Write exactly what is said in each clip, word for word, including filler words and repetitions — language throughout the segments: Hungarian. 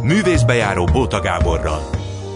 Művészbejáró Bóta Gáborral.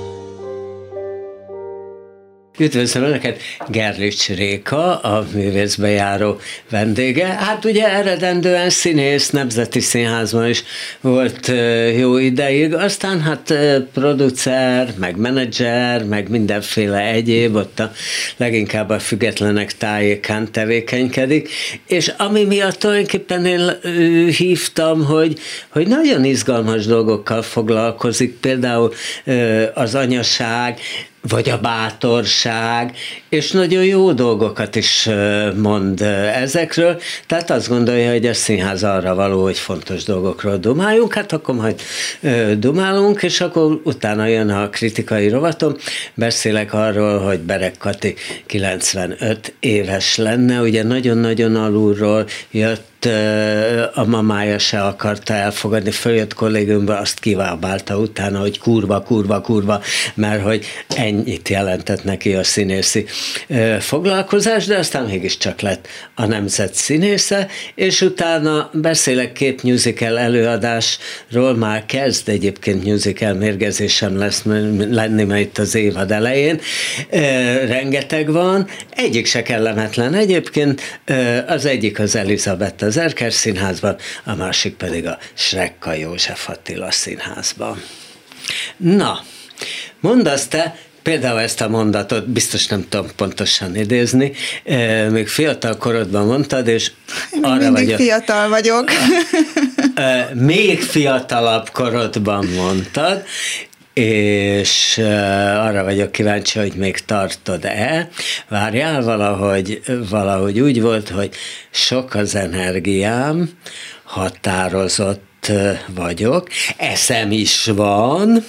Üdvözlöm Önöket, Gerlics Réka, a művészbejáró vendége. Hát ugye eredendően színész, Nemzeti Színházban is volt jó ideig, aztán hát producer, meg menedzser, meg mindenféle egyéb, ott a leginkább a függetlenek tájékán tevékenykedik, és ami miatt tulajdonképpen én hívtam, hogy, hogy nagyon izgalmas dolgokkal foglalkozik, például az anyaság, vagy a bátorság, és nagyon jó dolgokat is mond ezekről, tehát azt gondolja, hogy a színház arra való, hogy fontos dolgokról dumáljunk, hát akkor majd dumálunk, és akkor utána jön a kritikai rovatom, beszélek arról, hogy Bereg Kati kilencvenöt éves lenne, ugye nagyon-nagyon alulról jött, a mamája se akarta elfogadni, följött kollégiumba, azt kivábálta utána, hogy kurva, kurva, kurva, mert hogy ennyit jelentett neki a színészi foglalkozás, de aztán mégiscsak lett a nemzet színésze, és utána beszélek két musical előadásról, már kezd egyébként musical mérgezésem lesz lenni, mert itt az évad elején. Rengeteg van, egyik se kellemetlen egyébként, az egyik az Elizabeth az Erker Színházban, a másik pedig a Srekka József Attila Színházban. Na, mondd azt te, például ezt a mondatot, biztos nem tudom pontosan idézni, még fiatal korodban mondtad, és még arra mindig vagyok, fiatal vagyok. még fiatalabb korodban mondtad, és arra vagyok kíváncsi, hogy még tartod-e. Várjál, valahogy, valahogy úgy volt, hogy sok az energiám, határozott vagyok, eszem is van,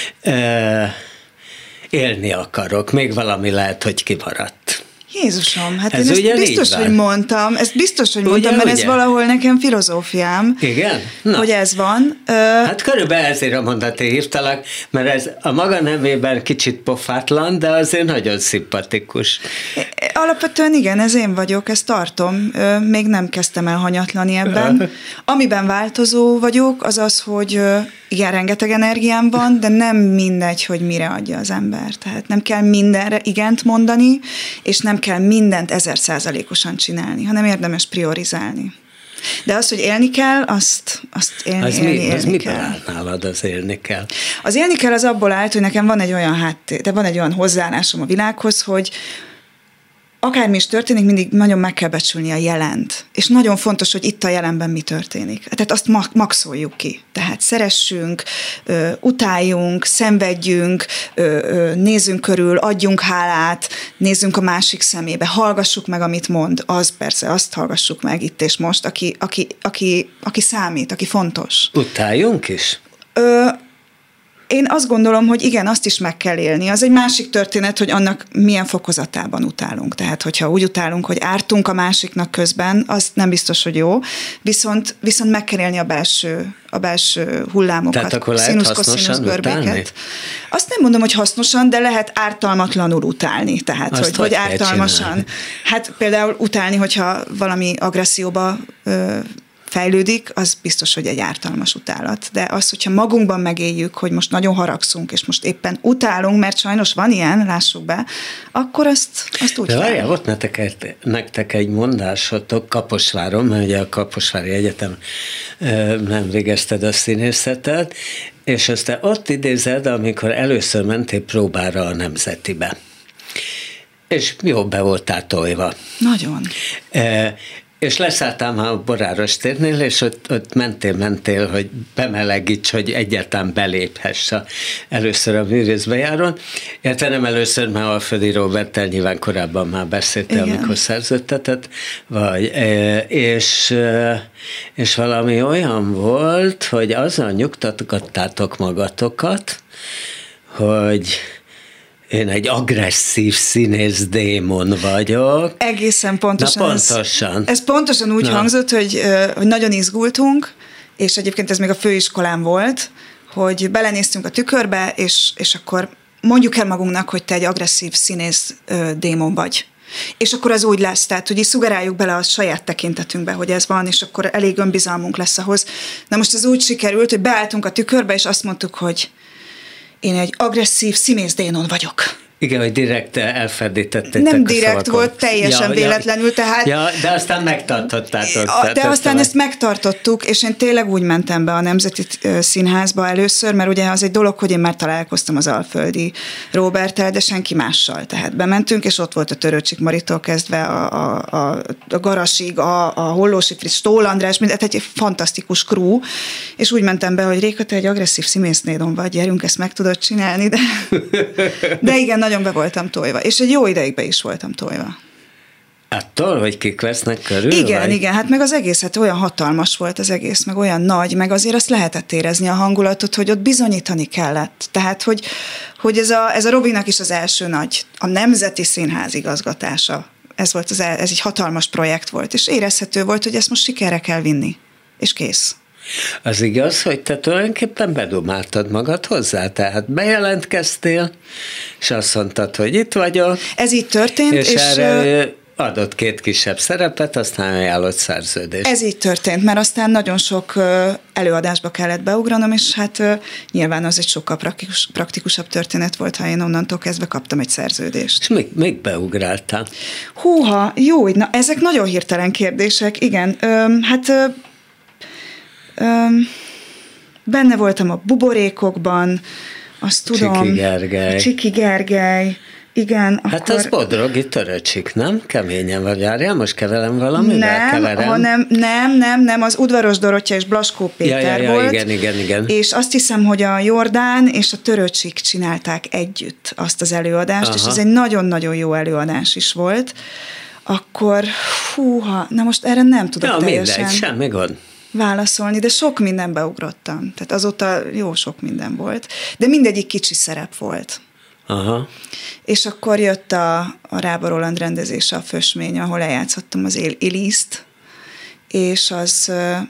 élni akarok, még valami lehet, hogy kimaradt. Jézusom, hát ez én ezt biztos, hogy mondtam, ezt biztos, hogy mondtam, ugye, mert ugye? Ez valahol nekem filozófiám. Igen? Na. Hogy ez van. Hát körülbelül ezért a mondaté hívtalak, mert ez a maga nemében kicsit pofátlan, de azért nagyon szimpatikus. Alapvetően igen, ez én vagyok, ezt tartom. Még nem kezdtem el hanyatlani ebben. Amiben változó vagyok, az az, hogy igen, rengeteg energiám van, de nem mindegy, hogy mire adja az ember. Tehát nem kell mindenre igent mondani, és nem kell mindent ezer százalékosan csinálni, hanem érdemes priorizálni. De az, hogy élni kell, azt, azt élni, az élni, mi, élni az kell. miből áll nálad az élni kell? Az élni kell az abból állt, hogy nekem van egy olyan háttér, de van egy olyan hozzáállásom a világhoz, hogy akármi is történik, mindig nagyon meg kell becsülni a jelent. És nagyon fontos, hogy itt a jelenben mi történik. Tehát azt maxoljuk ki. Tehát szeressünk, utáljunk, szenvedjünk, nézzünk körül, adjunk hálát, nézzünk a másik szemébe, hallgassuk meg, amit mond. Az persze, azt hallgassuk meg itt és most, aki, aki, aki, aki számít, aki fontos. Utáljunk is? Ö, Én azt gondolom, hogy igen, azt is meg kell élni. Az egy másik történet, hogy annak milyen fokozatában utálunk. Tehát, hogyha úgy utálunk, hogy ártunk a másiknak közben, az nem biztos, hogy jó. Viszont, viszont meg kell élni a belső, a belső hullámokat. Tehát akkor lehet hasznosan utálni? Azt nem mondom, hogy hasznosan, de lehet ártalmatlanul utálni. Tehát, azt hogy, hogy ártalmasan. Csinálni. Hát például utálni, hogyha valami agresszióba ö, fejlődik, az biztos, hogy egy ártalmas utálat. De az, hogyha magunkban megéljük, hogy most nagyon haragszunk, és most éppen utálunk, mert sajnos van ilyen, lássuk be, akkor azt, azt úgy de várjál, volt nektek, nektek egy mondásotok Kaposváron, mert ugye a Kaposvári Egyetem nem végezted a színészetet, és azt te ott idézed, amikor először mentél próbára a Nemzetibe. És jó be voltál tojva. Nagyon. E, És leszálltál már a Boráros térnél, és ott, ott mentél, mentél, hogy bemelegíts, hogy egyáltalán beléphess a, először a művészbejáron. Érte nem először, mert Alföldi Róberttel nyilván korábban már beszéltél, igen, amikor szerződtetett, vagy, és, és valami olyan volt, hogy azzal nyugtatgattátok magatokat, hogy én egy agresszív színész démon vagyok. Egészen pontosan. Na pontosan. Ez, ez pontosan úgy Na. hangzott, hogy, hogy nagyon izgultunk, és egyébként ez még a főiskolán volt, hogy belenéztünk a tükörbe, és, és akkor mondjuk el magunknak, hogy te egy agresszív színész démon vagy. És akkor az úgy lesz, tehát hogy így szugeráljuk bele a saját tekintetünkbe, hogy ez van, és akkor elég önbizalmunk lesz ahhoz. Na most ez úgy sikerült, hogy beálltunk a tükörbe, és azt mondtuk, hogy én egy agresszív színész-dénon vagyok. Igen, hogy direkt elferdítettétek Nem a direkt szavakon. volt, teljesen ja, véletlenül, tehát... Ja, de aztán megtartottátok. A, de aztán ezt megtartottuk, és én tényleg úgy mentem be a Nemzeti Színházba először, mert ugye az egy dolog, hogy én már találkoztam az Alföldi Róberttel, de senki mással. Tehát bementünk, és ott volt a Törőcsik Maritól kezdve a, a, a, a Garasig, a, a Hollósi Fritz, Stól András, mindent, egy fantasztikus crew, és úgy mentem be, hogy Réka, te egy agresszív színésznédon vagy, gyerünk, ezt meg tudod csinálni, de, de igen, nagyon be voltam tojva, és egy jó ideig be is voltam tojva. Attól, hogy kik vesznek körül? Igen, vagy? igen, hát meg az egész, hát olyan hatalmas volt az egész, meg olyan nagy, meg azért azt lehetett érezni a hangulatot, hogy ott bizonyítani kellett. Tehát, hogy, hogy ez, a, ez a Robinak is az első nagy, a Nemzeti Színház igazgatása. Ez, volt az, ez egy hatalmas projekt volt, és érezhető volt, hogy ezt most sikerre kell vinni. És kész. Az igaz, hogy te tulajdonképpen bedumáltad magad hozzá, tehát bejelentkeztél, és azt mondtad, hogy itt vagyok. Ez így történt, és, és erre ö... adott két kisebb szerepet, aztán ajánlott szerződést. Ez így történt, mert aztán nagyon sok előadásba kellett beugranom, és hát nyilván az egy sokkal praktikus, praktikusabb történet volt, ha én onnantól kezdve kaptam egy szerződést. És még, még beugráltál? Húha, jó, na ezek nagyon hirtelen kérdések, igen. Öm, hát... Ö, öm, benne voltam a Buborékokban, azt tudom... Csiki Gergely. Csiki Gergely. Igen, hát akkor... az Bodrogi Töröcsik, nem? Keményen vagy, járjál, most kevelem valamivel? Nem, keverem. hanem, nem, nem, nem, az Udvaros Dorottya és Blaskó Péter ja, ja, ja, volt. Igen, igen, igen. És azt hiszem, hogy a Jordán és a Töröcsik csinálták együtt azt az előadást, aha, és ez egy nagyon-nagyon jó előadás is volt. Akkor, húha, na most erre nem tudok ja, teljesen... mindegy, semmi gond. válaszolni, de sok mindenbe ugrottam. Tehát azóta jó sok minden volt. De mindegyik kicsi szerep volt. Aha. És akkor jött a, a Rába Roland rendezése, a Fösmény, ahol eljátszottam az Eliszt, és az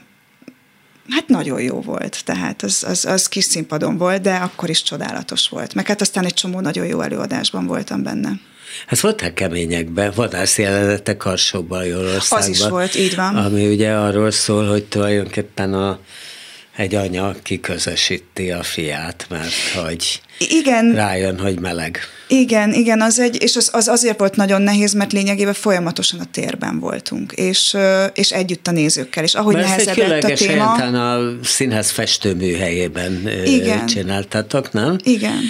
hát nagyon jó volt, tehát az, az, az kis színpadon volt, de akkor is csodálatos volt. Meg hát aztán egy csomó nagyon jó előadásban voltam benne. Hát voltak keményekben, vadász jelenetek Karsó-Bajorországban. Az is volt, így van. Ami ugye arról szól, hogy tulajdonképpen a, egy anya kiközösíti a fiát, mert hogy igen, rájön, hogy meleg. Igen, igen, az egy, és az, az azért volt nagyon nehéz, mert lényegében folyamatosan a térben voltunk, és, és együtt a nézőkkel, és ahogy nehezedett a téma... Mert a színház festőműhelyében igen. csináltatok, nem? Igen.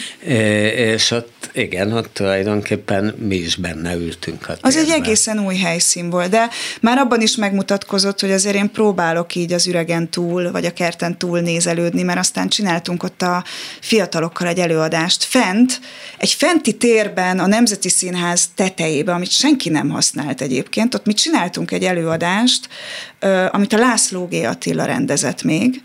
És ott, igen, ott tulajdonképpen mi is benne ültünk a térben. Az egy egészen új helyszín volt, de már abban is megmutatkozott, hogy azért én próbálok így az üregen túl, vagy a kerten túl nézelődni, mert aztán csináltunk ott a fiatalokkal egy előadást fent, egy fenti térben, a Nemzeti Színház tetejében, amit senki nem használt egyébként, ott mi csináltunk egy előadást, amit a László G. Attila rendezett még,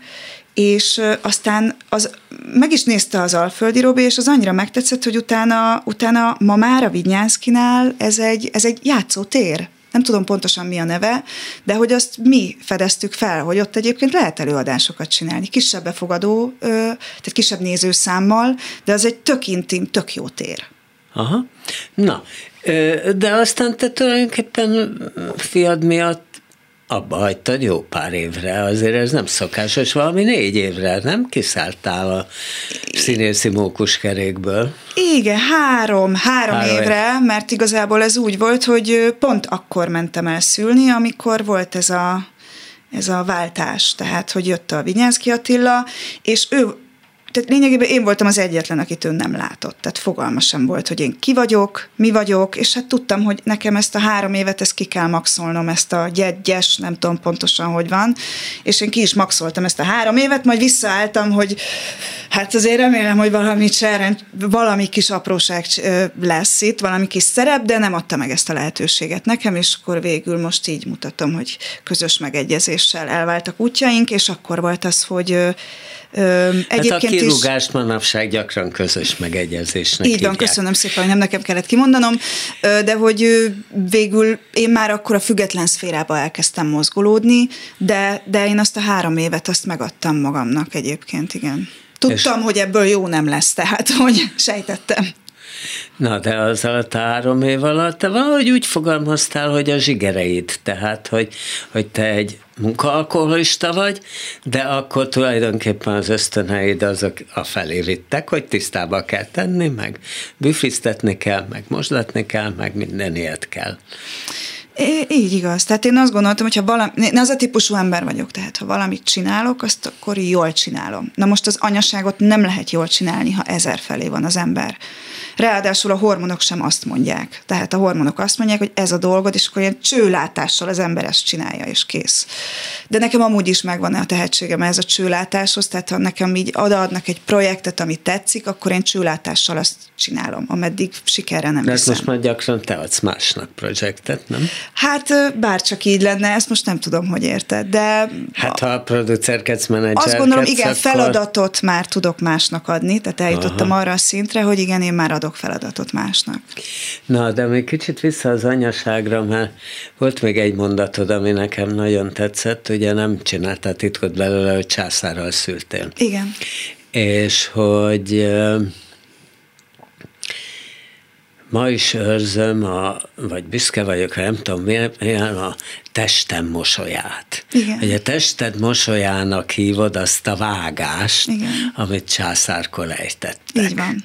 és aztán az, meg is nézte az Alföldi Robi, és az annyira megtetszett, hogy utána, utána ma már a Vidnyánszkinál ez egy, ez egy játszótér. Nem tudom pontosan mi a neve, de hogy azt mi fedeztük fel, hogy ott egyébként lehet előadásokat csinálni, kisebb befogadó, tehát kisebb nézőszámmal, de az egy tök intim, tök jó tér. Aha. Na, de aztán te tulajdonképpen fiad miatt abba hagytad jó pár évre, azért ez nem szokásos, valami négy évre, nem kiszálltál a színészi mókuskerékből? Igen, három, három, három évre, év. Mert igazából ez úgy volt, hogy pont akkor mentem el szülni, amikor volt ez a, ez a váltás, tehát hogy jött a Vinyánszky Attila, és ő, tehát lényegében én voltam az egyetlen, akit ő nem látott, tehát fogalma sem volt, hogy én ki vagyok, mi vagyok, és hát tudtam, hogy nekem ezt a három évet, ezt ki kell maxolnom, ezt a gyegyes, nem tudom pontosan, hogy van, és én ki is maxoltam ezt a három évet, majd visszaálltam, hogy hát azért remélem, hogy valami cserren, valami kis apróság lesz itt, valami kis szerep, de nem adta meg ezt a lehetőséget nekem, és akkor végül most így mutatom, hogy közös megegyezéssel elváltak útjaink, és akkor volt az, hogy egyébként hát a kirúgást manapság gyakran közös megegyezésnek így van, hívják. Köszönöm szépen, hogy nem nekem kellett kimondanom, de hogy végül én már akkor a független szférába elkezdtem mozgolódni, de, de én azt a három évet azt megadtam magamnak egyébként, igen. Tudtam, és hogy ebből jó nem lesz, tehát hogy sejtettem. Na, de az alatt a három év alatt te valahogy úgy fogalmaztál, hogy a zsigereid, tehát, hogy, hogy te egy munkaalkoholista vagy, de akkor tulajdonképpen az ösztöneid azok a felé vittek, hogy tisztába kell tenni, meg büfiztetni kell, meg mosdatni kell, meg minden ilyet kell. É, így igaz. Tehát én azt gondoltam, hogy ha valami, én az a típusú ember vagyok, tehát ha valamit csinálok, azt akkor jól csinálom. Na most az anyaságot nem lehet jól csinálni, ha ezer felé van az ember. Ráadásul a hormonok sem azt mondják. Tehát a hormonok azt mondják, hogy ez a dolgod, és akkor ilyen csőlátással az ember ezt csinálja, és kész. De nekem amúgy is megvan a tehetségem ez a csőlátáshoz, tehát ha nekem így odaadnak egy projektet, ami tetszik, akkor én csőlátással azt csinálom, ameddig sikerre nem De viszem. most már gyakran te adsz másnak projektet, nem? Hát bárcsak így lenne, ezt most nem tudom, hogy érted, de... Hát ha a producerkedsz, menedzserkedsz, azt gondolom, igen, akkor... feladatot már tudok másnak adni, tehát eljutottam Aha. arra a szintre, hogy igen, én már adok feladatot másnak. Na, de még kicsit vissza az anyaságra, mert volt még egy mondatod, ami nekem nagyon tetszett, ugye nem csináltál titkot belőle, hogy császárral szültél. Igen. És hogy ma is őrzöm, a, vagy büszke vagyok, nem tudom milyen, a testem mosolyát. Igen. Hogy a tested mosolyának hívod azt a vágást, igen. amit császárkor ejtettek. Így van.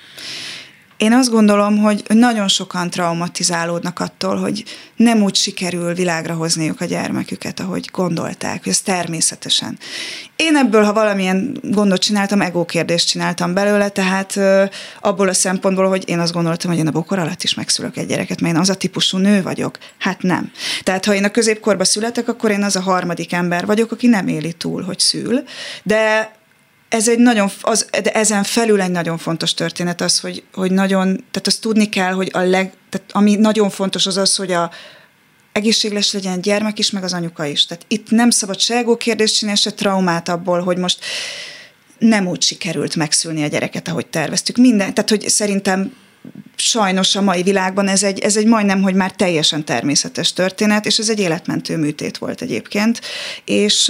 Én azt gondolom, hogy nagyon sokan traumatizálódnak attól, hogy nem úgy sikerül világra hozniuk a gyermeküket, ahogy gondolták, hogy ez természetesen. Én ebből, ha valamilyen gondot csináltam, ego kérdést csináltam belőle, tehát abból a szempontból, hogy én azt gondoltam, hogy én a bokor alatt is megszülök egy gyereket, mert én az a típusú nő vagyok. Hát nem. Tehát ha én a középkorba születek, akkor én az a harmadik ember vagyok, aki nem éli túl, hogy szül, de ez egy nagyon, az, de ezen felül egy nagyon fontos történet az, hogy, hogy nagyon, tehát azt tudni kell, hogy a leg, tehát ami nagyon fontos az az, hogy a egészséges legyen a gyermek is, meg az anyuka is. Tehát itt nem szabad se ego kérdést csinálni, se traumát abból, hogy most nem úgy sikerült megszülni a gyereket, ahogy terveztük. Minden, tehát hogy szerintem sajnos a mai világban ez egy, ez egy majdnem, hogy már teljesen természetes történet, és ez egy életmentő műtét volt egyébként, és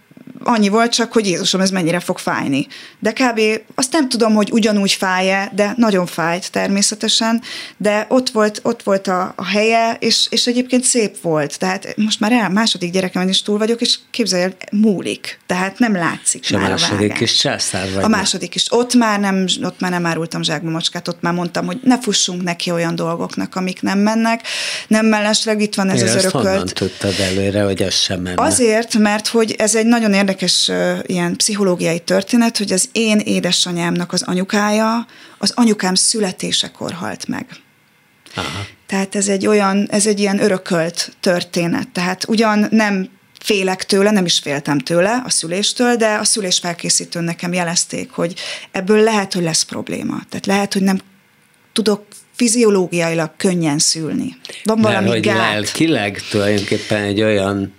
annyi volt csak, hogy Jézusom, ez mennyire fog fájni. De kb. Azt nem tudom, hogy ugyanúgy fáj-e, de nagyon fájt természetesen, de ott volt, ott volt a, a helye, és, és egyébként szép volt. Tehát most már el, második gyerekemen is túl vagyok, és képzelj el, múlik. Tehát nem látszik és már a második vágás. is császár vagy. A második is. Ott már nem, ott már nem árultam zsákba macskát, ott már mondtam, hogy ne fussunk neki olyan dolgoknak, amik nem mennek. Nem mellesleg itt van ez Én az örökölt. honnan tudtad előre, hogy az sem menne? Azért, mert hogy ez egy nagyon érdekes uh, ilyen pszichológiai történet, hogy az én édesanyámnak az anyukája az anyukám születésekor halt meg. Aha. Tehát ez egy olyan, ez egy ilyen örökölt történet. Tehát ugyan nem félek tőle, nem is féltem tőle a szüléstől, de a szülés felkészítőn nekem jelezték, hogy ebből lehet, hogy lesz probléma. Tehát lehet, hogy nem tudok fiziológiailag könnyen szülni. Van valami mert hogy gát. lelkileg tulajdonképpen egy olyan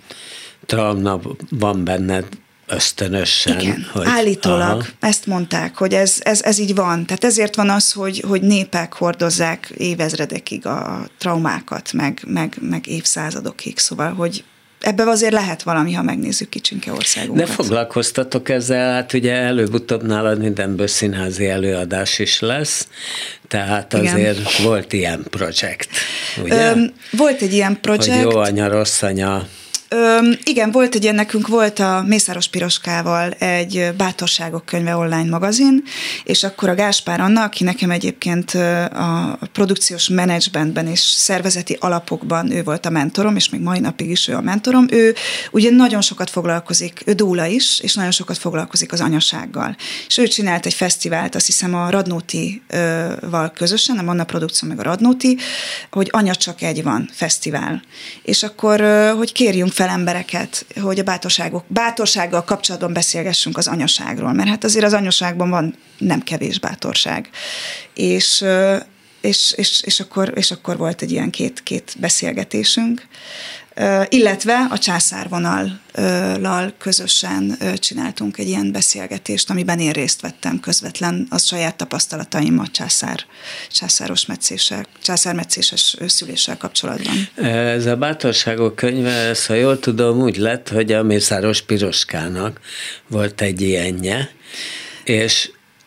trauma van benned ösztönösen. Igen, hogy, állítólag aha. ezt mondták, hogy ez, ez, ez így van. Tehát ezért van az, hogy, hogy népek hordozzák évezredekig a traumákat, meg, meg, meg évszázadokig. Szóval, hogy ebben azért lehet valami, ha megnézzük kicsinke országunkat. De foglalkoztatok ezzel, hát ugye előbb-utóbb nálad mindenből színházi előadás is lesz, tehát azért igen. volt ilyen projekt, ugye? Öm, volt egy ilyen projekt. Hogy jó anya, rossz anya. Öm, igen, volt egy ilyen, nekünk volt a Mészáros Piroskával egy Bátorságok könyve online magazin, és akkor a Gáspár Anna, aki nekem egyébként a produkciós menedzsmentben és szervezeti alapokban ő volt a mentorom, és még mai napig is ő a mentorom, ő ugye nagyon sokat foglalkozik, ő dúla is, és nagyon sokat foglalkozik az anyasággal. És ő csinált egy fesztivált, azt hiszem a Radnóti-val közösen, a Manna Produkció meg a Radnóti, hogy Anya csak egy van fesztivál. És akkor, hogy kérjünk fel embereket, hogy a bátorságok, bátorsággal kapcsolatban beszélgessünk az anyaságról, mert hát azért az anyaságban van nem kevés bátorság. És, és, és, és, akkor, és akkor volt egy ilyen két, két beszélgetésünk, illetve a császárvonallal közösen csináltunk egy ilyen beszélgetést, amiben én részt vettem közvetlen az saját tapasztalataim a császár, császáros metszéssel, császármetszéses szüléssel kapcsolatban. Ez a Bátorságok könyve, ez, ha jól tudom, úgy lett, hogy a Mészáros Piroskának volt egy ilyenje, és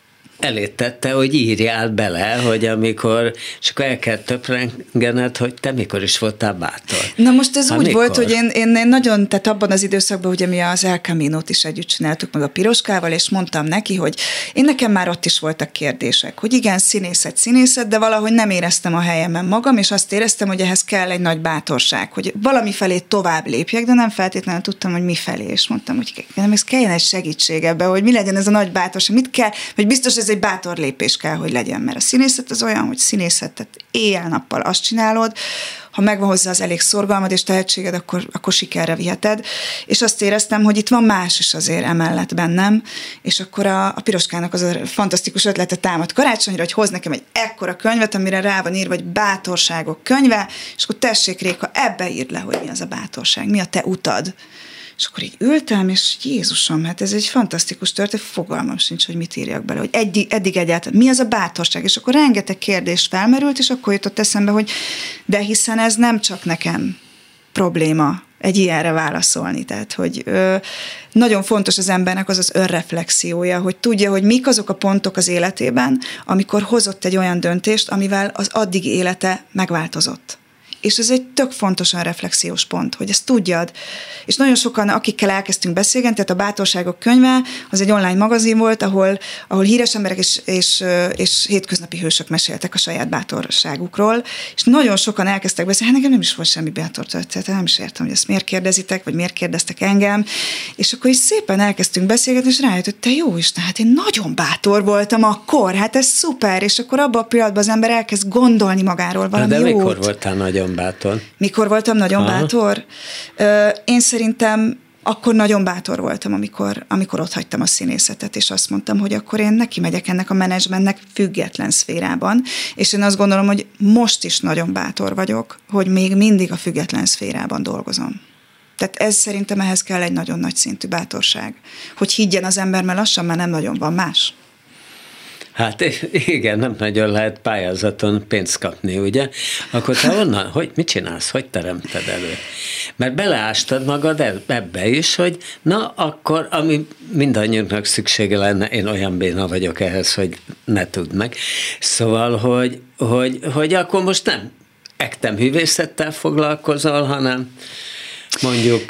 elé tette, hogy írjál bele, hogy amikor, és akkor el kell töprengened, hogy te mikor is voltál bátor. Na most ez Há, úgy mikor? volt, hogy én, én, én nagyon, tehát abban az időszakban, ugye mi az El Caminót is együtt csináltuk meg a Piroskával, és mondtam neki, hogy én nekem már ott is voltak kérdések, hogy igen, színészet, színészet, de valahogy nem éreztem a helyemen magam, és azt éreztem, hogy ehhez kell egy nagy bátorság, hogy valami felé tovább lépjek, de nem feltétlenül tudtam, hogy mi felé, és mondtam, hogy nem, ez kelljen egy segítség ebbe, hogy mi legyen ez a nagy bátorság, mit kell, vagy biztos ez egy bátor lépés kell, hogy legyen, mert a színészet az olyan, hogy színészetet éjjel-nappal azt csinálod, ha megvan hozzá az elég szorgalmad és tehetséged, akkor, akkor sikerre viheted. És azt éreztem, hogy itt van más is azért emellett bennem, és akkor a, a Piroskának az a fantasztikus ötlete támad karácsonyra, hogy hoz nekem egy ekkora könyvet, amire rá van írva, hogy bátorságok könyve, és akkor tessék, Réka, ebbe írd le, hogy mi az a bátorság, mi a te utad. És akkor így ültem, és Jézusom, hát ez egy fantasztikus történet, fogalmam sincs, hogy mit írjak bele, hogy eddig, eddig egyáltalán, mi az a bátorság? És akkor rengeteg kérdés felmerült, és akkor jutott eszembe, hogy de hiszen ez nem csak nekem probléma egy ilyenre válaszolni. Tehát, hogy ö, nagyon fontos az embernek az az önreflexiója, hogy tudja, hogy mik azok a pontok az életében, amikor hozott egy olyan döntést, amivel az addigi élete megváltozott. És ez egy tök fontosan reflexiós pont, hogy ezt tudjad. És nagyon sokan, akikkel elkezdtünk beszélgetni, tehát a Bátorságok könyve, az egy online magazin volt, ahol, ahol híres emberek és, és, és hétköznapi hősök meséltek a saját bátorságukról, és nagyon sokan elkezdtek beszélni, hát nekem nem is volt semmi bátor történet, nem is értem, hogy ezt miért kérdezitek, vagy miért kérdeztek engem, és akkor is szépen elkezdtünk beszélgetni, és rájött, hogy te jó Isten, hát én nagyon bátor voltam akkor, hát ez szuper, és akkor abban a pillanatban az ember elkezd gondolni magáról valami de jót. De mikor voltál nagyon bátor? Mikor voltam nagyon Aha. bátor? Én szerintem akkor nagyon bátor voltam, amikor, amikor ott hagytam a színészetet, és azt mondtam, hogy akkor én neki megyek ennek a menedzsmentnek független szférában, és én azt gondolom, hogy most is nagyon bátor vagyok, hogy még mindig a független szférában dolgozom. Tehát ez szerintem ehhez kell egy nagyon nagy szintű bátorság, hogy higgyen az ember, mert lassan már nem nagyon van más. Hát igen, nem nagyon lehet pályázaton pénzt kapni, ugye? Akkor te onnan, hogy mit csinálsz, hogy teremted elő? Mert beleástad magad ebbe is, hogy na akkor, ami mindannyiunknak szüksége lenne, én olyan béna vagyok ehhez, hogy ne tudd meg. Szóval, hogy, hogy, hogy akkor most nem ektemhűvészettel foglalkozol, hanem mondjuk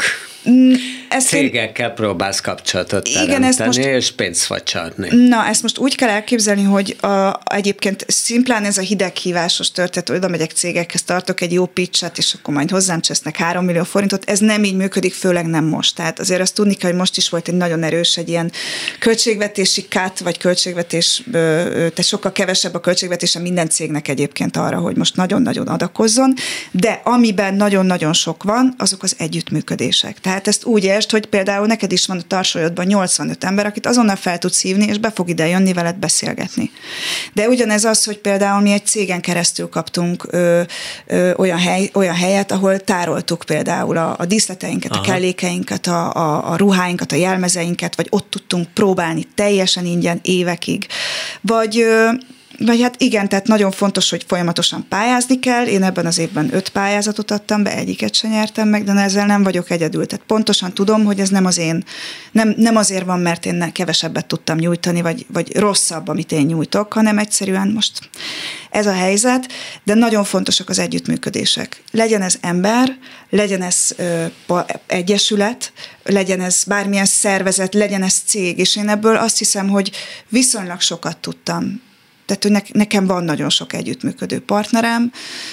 ezt cégekkel én... próbálsz kapcsolatot igen, teremteni, most... és pénzt facsarni. Na, ezt most úgy kell elképzelni, hogy a, egyébként szimplán ez a hideghívásos történet, oda megyek cégekhez, tartok egy jó pitchet, és akkor majd hozzám csesznek három millió forintot, ez nem így működik, főleg nem most. Tehát azért azt tudni kell, hogy most is volt egy nagyon erős egy ilyen költségvetési cut, vagy költségvetés, tehát sokkal kevesebb a költségvetése minden cégnek egyébként arra, hogy most nagyon-nagyon adakozzon, de amiben nagyon-nagyon sok van, azok az együttműködések. Tehát ezt úgy értsd, hogy például neked is van a tarsolyodban nyolcvanöt ember, akit azonnal fel tudsz hívni, és be fog ide jönni veled beszélgetni. De ugyanez az, hogy például mi egy cégen keresztül kaptunk ö, ö, olyan, hely, olyan helyet, ahol tároltuk például a, a díszleteinket, aha, a kellékeinket, a, a, a ruháinkat, a jelmezeinket, vagy ott tudtunk próbálni teljesen ingyen évekig. Vagy... Ö, Vagy hát igen, tehát nagyon fontos, hogy folyamatosan pályázni kell. Én ebben az évben öt pályázatot adtam be, egyiket sem nyertem meg, de ezzel nem vagyok egyedül. Tehát pontosan tudom, hogy ez nem az én, nem, nem azért van, mert én kevesebbet tudtam nyújtani, vagy, vagy rosszabb, amit én nyújtok, hanem egyszerűen most ez a helyzet, de nagyon fontosak az együttműködések. Legyen ez ember, legyen ez ö, egyesület, legyen ez bármilyen szervezet, legyen ez cég, és én ebből azt hiszem, hogy viszonylag sokat tudtam. Tehát, hogy nekem van nagyon sok együttműködő partnerem,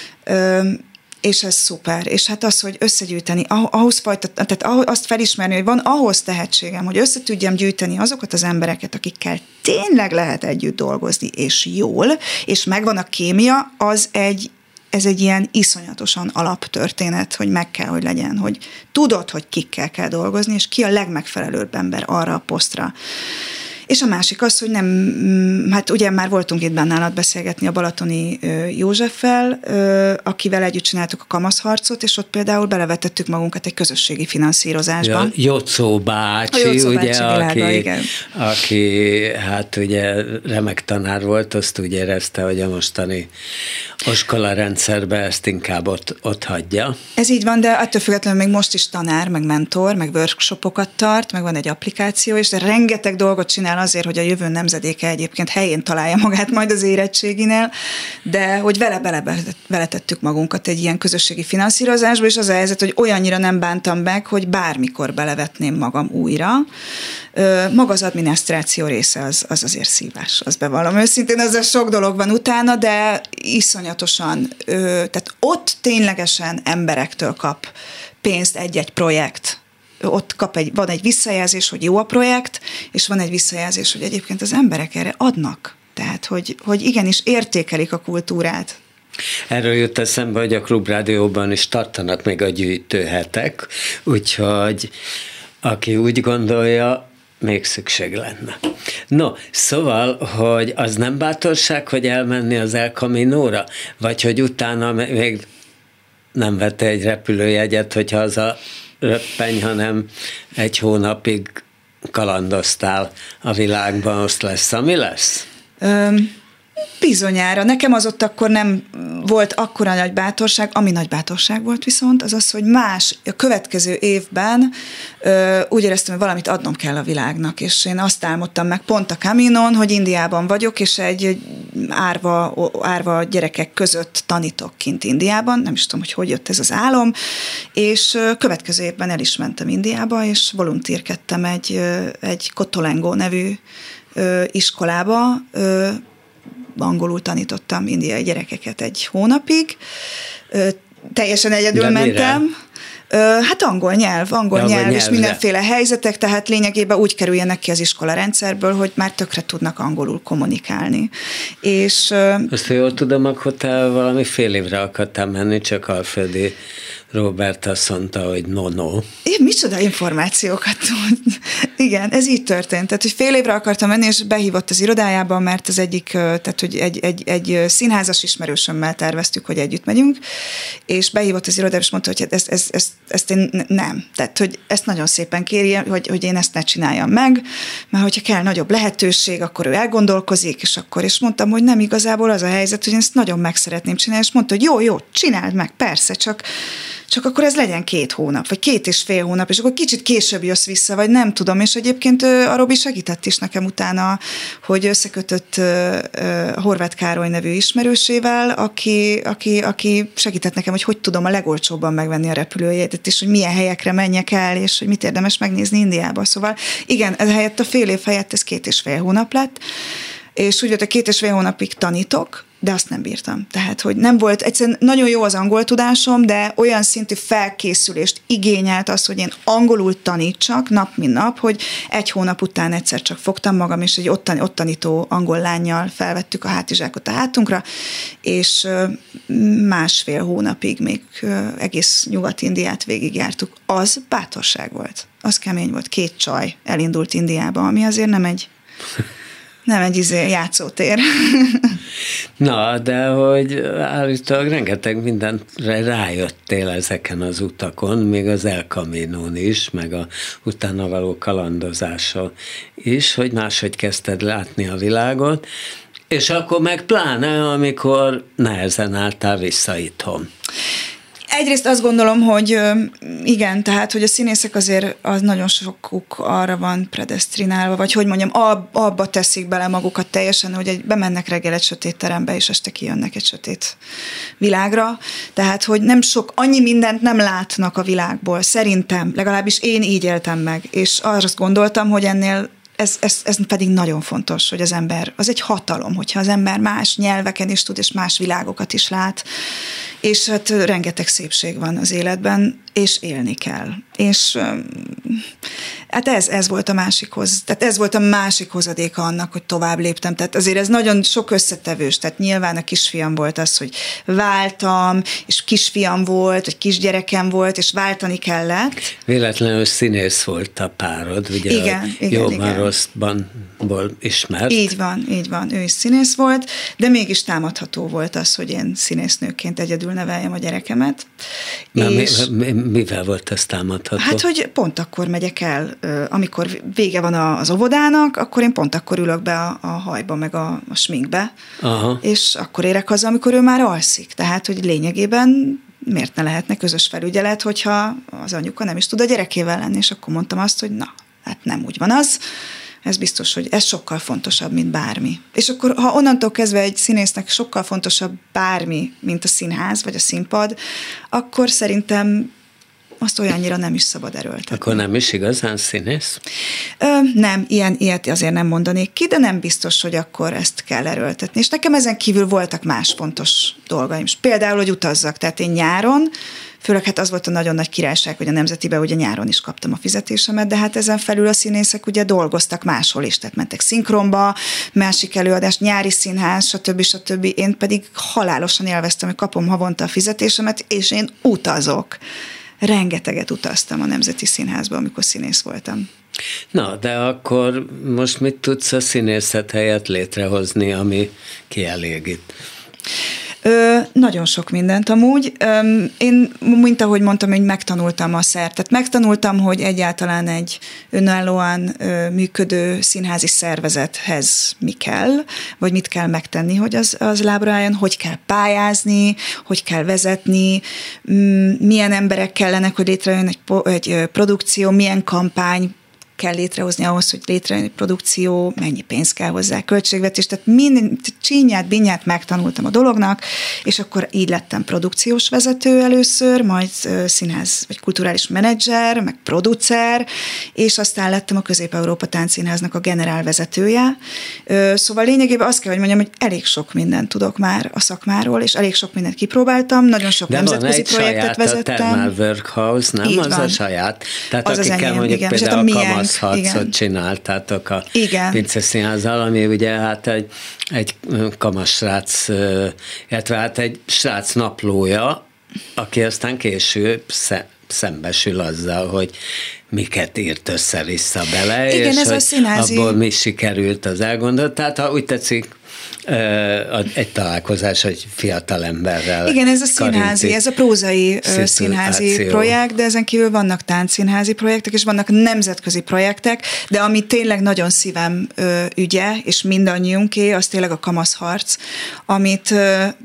és ez szuper. És hát az, hogy összegyűjteni, ahhoz fajta, tehát azt felismerni, hogy van ahhoz tehetségem, hogy össze tudjam gyűjteni azokat az embereket, akikkel tényleg lehet együtt dolgozni, és jól, és megvan a kémia, az egy, ez egy ilyen iszonyatosan alaptörténet, hogy meg kell, hogy legyen, hogy tudod, hogy kikkel kell dolgozni, és ki a legmegfelelőbb ember arra a posztra. És a másik az, hogy nem, hát ugye már voltunk itt bennálad beszélgetni a Balatoni Józseffel, akivel együtt csináltuk a Kamaszharcot, és ott például belevetettük magunkat egy közösségi finanszírozásba. Ja, Jocó bácsi, Jocó ugye, bácsi világa, aki, igen. aki hát ugye remek tanár volt, azt úgy érezte, hogy a mostani iskola rendszerben ezt inkább ott, ott hagyja. Ez így van, de attól függetlenül még most is tanár, meg mentor, meg workshopokat tart, meg van egy applikáció, és rengeteg dolgot csinál azért, hogy a jövő nemzedéke egyébként helyén találja magát majd az érettséginél, de hogy vele bele, beletettük magunkat egy ilyen közösségi finanszírozásba, és az a helyzet, hogy olyannyira nem bántam meg, hogy bármikor belevetném magam újra. Maga az adminisztráció része az, az azért szívás, az bevallom őszintén, az sok dolog van utána, de iszonyatosan, tehát ott ténylegesen emberektől kap pénzt egy-egy projekt. Ott kap egy, van egy visszajelzés, hogy jó a projekt, és van egy visszajelzés, hogy egyébként az emberek erre adnak. Tehát, hogy, hogy igenis értékelik a kultúrát. Erről jött eszembe, hogy a Klubrádióban is tartanak még a gyűjtőhetek, úgyhogy aki úgy gondolja, még szükség lenne. No, szóval, hogy az nem bátorság, hogy elmenni az El Caminóra? Vagy hogy utána még nem vette egy repülőjegyet, hogyha az a röppeny, hanem egy hónapig kalandoztál a világban, azt lesz, ami lesz? Um. Bizonyára. Nekem az ott akkor nem volt akkora nagy bátorság, ami nagy bátorság volt viszont, az az, hogy más, a következő évben ö, úgy éreztem, hogy valamit adnom kell a világnak, és én azt álmodtam meg pont a Caminon, hogy Indiában vagyok, és egy árva, árva gyerekek között tanítok kint Indiában, nem is tudom, hogy hogy jött ez az álom, és ö, következő évben el is mentem Indiába, és volontírkedtem egy, ö, egy Kotolengo nevű ö, iskolába, ö, angolul tanítottam indiai gyerekeket egy hónapig. Ö, teljesen egyedül mentem. Ö, hát angol nyelv, angol ja, nyelv, és mindenféle helyzetek, tehát lényegében úgy kerüljenek ki az iskola rendszerből, hogy már tökre tudnak angolul kommunikálni. És, ö, azt, hogy jól tudom, akkor te valami fél évre akartál menni, csak Alföldi Róbert azt mondta, hogy no-no. Én micsoda információkat tud. Igen, ez így történt. Tehát, hogy fél évre akartam menni, és behívott az irodájába, mert az egyik, tehát, hogy egy, egy, egy színházas ismerősömmel terveztük, hogy együtt megyünk, és behívott az irodába, és mondta, hogy ezt, ezt, ezt, ezt én nem. Tehát, hogy ezt nagyon szépen kéri, hogy, hogy én ezt ne csináljam meg, mert hogyha kell nagyobb lehetőség, akkor ő elgondolkozik, és akkor is mondtam, hogy nem igazából az a helyzet, hogy én ezt nagyon meg szeretném csinálni, és mondta, hogy jó, jó, csináld meg, persze, csak Csak akkor ez legyen két hónap, vagy két és fél hónap, és akkor kicsit később jössz vissza, vagy nem tudom. És egyébként a Robi segített is nekem utána, hogy összekötött Horváth Károly nevű ismerősével, aki, aki, aki segített nekem, hogy hogy tudom a legolcsóbban megvenni a repülőjegyet, és hogy milyen helyekre menjek el, és hogy mit érdemes megnézni Indiába. Szóval igen, ez helyett a fél év helyett ez két és fél hónap lett, és úgy volt, a két és fél hónapig tanítok, de azt nem bírtam. Tehát, hogy nem volt, egyszerűen nagyon jó az angol tudásom, de olyan szintű felkészülést igényelt az, hogy én angolul tanítsak nap, mint nap, hogy egy hónap után egyszer csak fogtam magam, és egy ott, ott tanító angol lánnyal felvettük a hátizsákot a hátunkra, és másfél hónapig még egész Nyugat-Indiát végigjártuk. Az bátorság volt. Az kemény volt. Két csaj elindult Indiába, ami azért nem egy Nem egy izé játszótér. Na, de hogy állítólag rengeteg mindenre rájöttél ezeken az utakon, még az El Caminón is, meg a utána való kalandozással is, hogy máshogy kezdted látni a világot, és akkor meg pláne, amikor nehezen álltál vissza itthon. Egyrészt azt gondolom, hogy igen, tehát, hogy a színészek azért az nagyon sokuk arra van predesztrinálva, vagy hogy mondjam, abba teszik bele magukat teljesen, hogy egy, bemennek reggel egy sötét terembe, és este kijönnek egy sötét világra. Tehát, hogy nem sok, annyi mindent nem látnak a világból. Szerintem, legalábbis én így éltem meg, és azt gondoltam, hogy ennél Ez, ez, ez pedig nagyon fontos, hogy az ember, az egy hatalom, hogyha az ember más nyelveken is tud, és más világokat is lát, és hát rengeteg szépség van az életben, és élni kell. És hát ez, ez volt a másikhoz, tehát ez volt a másik hozadéka annak, hogy tovább léptem. Tehát azért ez nagyon sok összetevős, tehát nyilván a kisfiam volt az, hogy váltam, és kisfiam volt, vagy kisgyerekem volt, és váltani kellett. Véletlenül színész volt a párod, ugye? Igen, igen, Jóban, igen. rosszban ismert. Így van, így van, ő is színész volt, de mégis támadható volt az, hogy én színésznőként egyedül neveljem a gyerekemet. Na, és mi, mi, mivel volt ez támadható? Hát, hogy pont akkor megyek el, amikor vége van az óvodának, akkor én pont akkor ülök be a, a hajba, meg a, a sminkbe, Aha. és akkor érek haza, amikor ő már alszik. Tehát, hogy lényegében miért ne lehetne közös felügyelet, hogyha az anyuka nem is tud a gyerekével lenni, és akkor mondtam azt, hogy na, hát nem úgy van az, Ez biztos, hogy ez sokkal fontosabb, mint bármi. És akkor, ha onnantól kezdve egy színésznek sokkal fontosabb bármi, mint a színház, vagy a színpad, akkor szerintem azt olyannyira nem is szabad erőltetni. Akkor nem is igazán színész? Ö, nem, ilyen, ilyet azért nem mondanék ki, de nem biztos, hogy akkor ezt kell erőltetni. És nekem ezen kívül voltak más fontos dolgaim. Például, hogy utazzak. Tehát én nyáron, főleg hát az volt a nagyon nagy királyság, hogy a Nemzetibe ugye nyáron is kaptam a fizetésemet, de hát ezen felül a színészek ugye dolgoztak máshol is, tehát mentek szinkronba, másik előadás, nyári színház, stb. stb. Én pedig halálosan élveztem, hogy kapom havonta a fizetésemet, és én utazok. Rengeteget utaztam a Nemzeti Színházba, amikor színész voltam. Na, de akkor most mit tudsz a színészet helyett létrehozni, ami kielégít? Ö, nagyon sok mindent amúgy. Ö, én, mint ahogy mondtam, hogy megtanultam a szert. Tehát megtanultam, hogy egyáltalán egy önállóan ö, működő színházi szervezethez mi kell, vagy mit kell megtenni, hogy az, az lábra álljon, hogy kell pályázni, hogy kell vezetni, milyen emberek kellenek, hogy létrejön egy, egy produkció, milyen kampány kell létrehozni ahhoz, hogy létrejön egy produkció, mennyi pénz kell hozzá, költségvetés, tehát minden csínyát, binyát megtanultam a dolognak, és akkor így lettem produkciós vezető először, majd színház vagy kulturális menedzser, meg producer, és aztán lettem a Közép-Európa Táncszínháznak a generálvezetője. Szóval lényegében azt kell, hogy mondjam, hogy elég sok mindent tudok már a szakmáról, és elég sok mindent kipróbáltam, nagyon sok de nemzetközi projektet vezettem. De van egy saját, a Thermal Workhouse, nem? Így az van. a saját. Tehát az akikkel az mondjuk igen. például a Kamasz harcot igen. csináltátok a igen. Pince Színházzal, ami ugye hát egy, egy kamasz srác, illetve hát egy srác naplója, aki aztán később szembesül azzal, hogy miket írt össze-vissza bele, igen, és ez hogy a színházi... abból mi sikerült az elgondolt. Tehát ha úgy tetszik, egy találkozás egy fiatal emberrel. Igen, ez a színházi, ez a prózai színházi projekt, de ezen kívül vannak táncszínházi projektek, és vannak nemzetközi projektek, de ami tényleg nagyon szívem ügye, és mindannyiunké, az tényleg a Kamasz harc, amit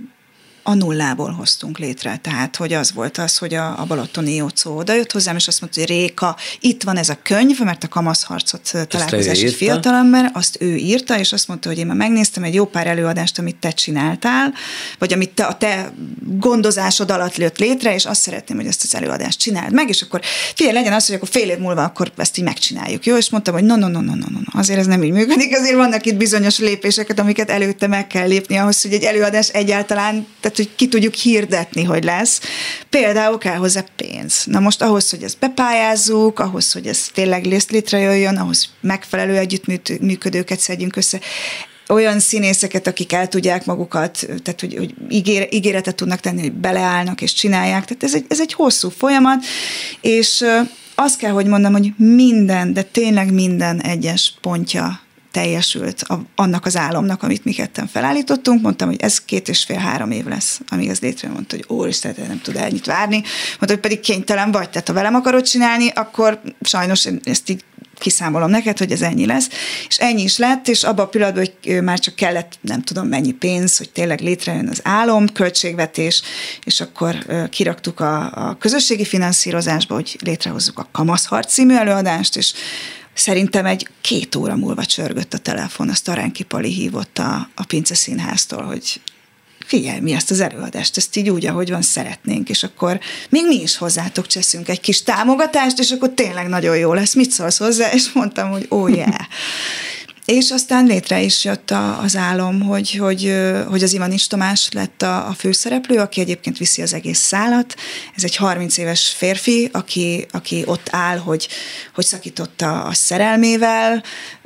a nullából hoztunk létre. Tehát, hogy az volt az, hogy a, a balatoni Jócó odajött hozzám, és azt mondta, hogy Réka, itt van ez a könyv, mert a Kamasz harcot találkozás egy fiatalember, azt ő írta, és azt mondta, hogy én már megnéztem egy jó pár előadást, amit te csináltál, vagy amit te, a te gondozásod alatt lőtt létre, és azt szeretném, hogy ezt az előadást csináld meg, és akkor figyelj, legyen az, hogy akkor fél év múlva akkor ezt így megcsináljuk, jó? És mondtam, hogy no, no, no, no, no, no, azért ez nem így működik, azért vannak itt bizonyos lépéseket, amiket előtte meg kell lépni ahhoz, hogy egy előadás egyáltalán, tehát hogy ki tudjuk hirdetni, hogy lesz. Például kell hozzá pénz. Na most ahhoz, hogy ezt bepályázzuk, ahhoz, hogy ez tényleg létrejöjjön, ahhoz megfelelő együttműködőket szedjünk össze, olyan színészeket, akik el tudják magukat, tehát hogy, hogy ígér, ígéretet tudnak tenni, hogy beleállnak és csinálják. Tehát ez egy, ez egy hosszú folyamat, és azt kell, hogy mondom, hogy minden, de tényleg minden egyes pontja teljesült a, annak az álomnak, amit mi ketten felállítottunk. Mondtam, hogy ez két és fél-három év lesz, amíg ez létre, mondta, hogy úristen, nem tud ennyit várni. Mondta, hogy pedig kénytelen vagy, tehát ha velem akarod csinálni, akkor sajnos ezt így kiszámolom neked, hogy ez ennyi lesz. És ennyi is lett, és abban a pillanatban, hogy már csak kellett, nem tudom mennyi pénz, hogy tényleg létrejön az álom, költségvetés, és akkor kiraktuk a, a közösségi finanszírozásba, hogy létrehozzuk a Kamasz harc című előadást, és szerintem egy két óra múlva csörgött a telefon, azt Aránki Pali hívott a, a Pince Színháztól, hogy figyelj, mi ezt az előadást, ezt így úgy, ahogy van, szeretnénk, és akkor még mi is hozzátok cseszünk egy kis támogatást, és akkor tényleg nagyon jó lesz, mit szólsz hozzá? És mondtam, hogy oh yeah. És aztán létre is jött a, az álom, hogy, hogy, hogy az Ivanics Tamás lett a, a főszereplő, aki egyébként viszi az egész szálat. Ez egy harminc éves férfi, aki, aki ott áll, hogy, hogy szakította a szerelmével,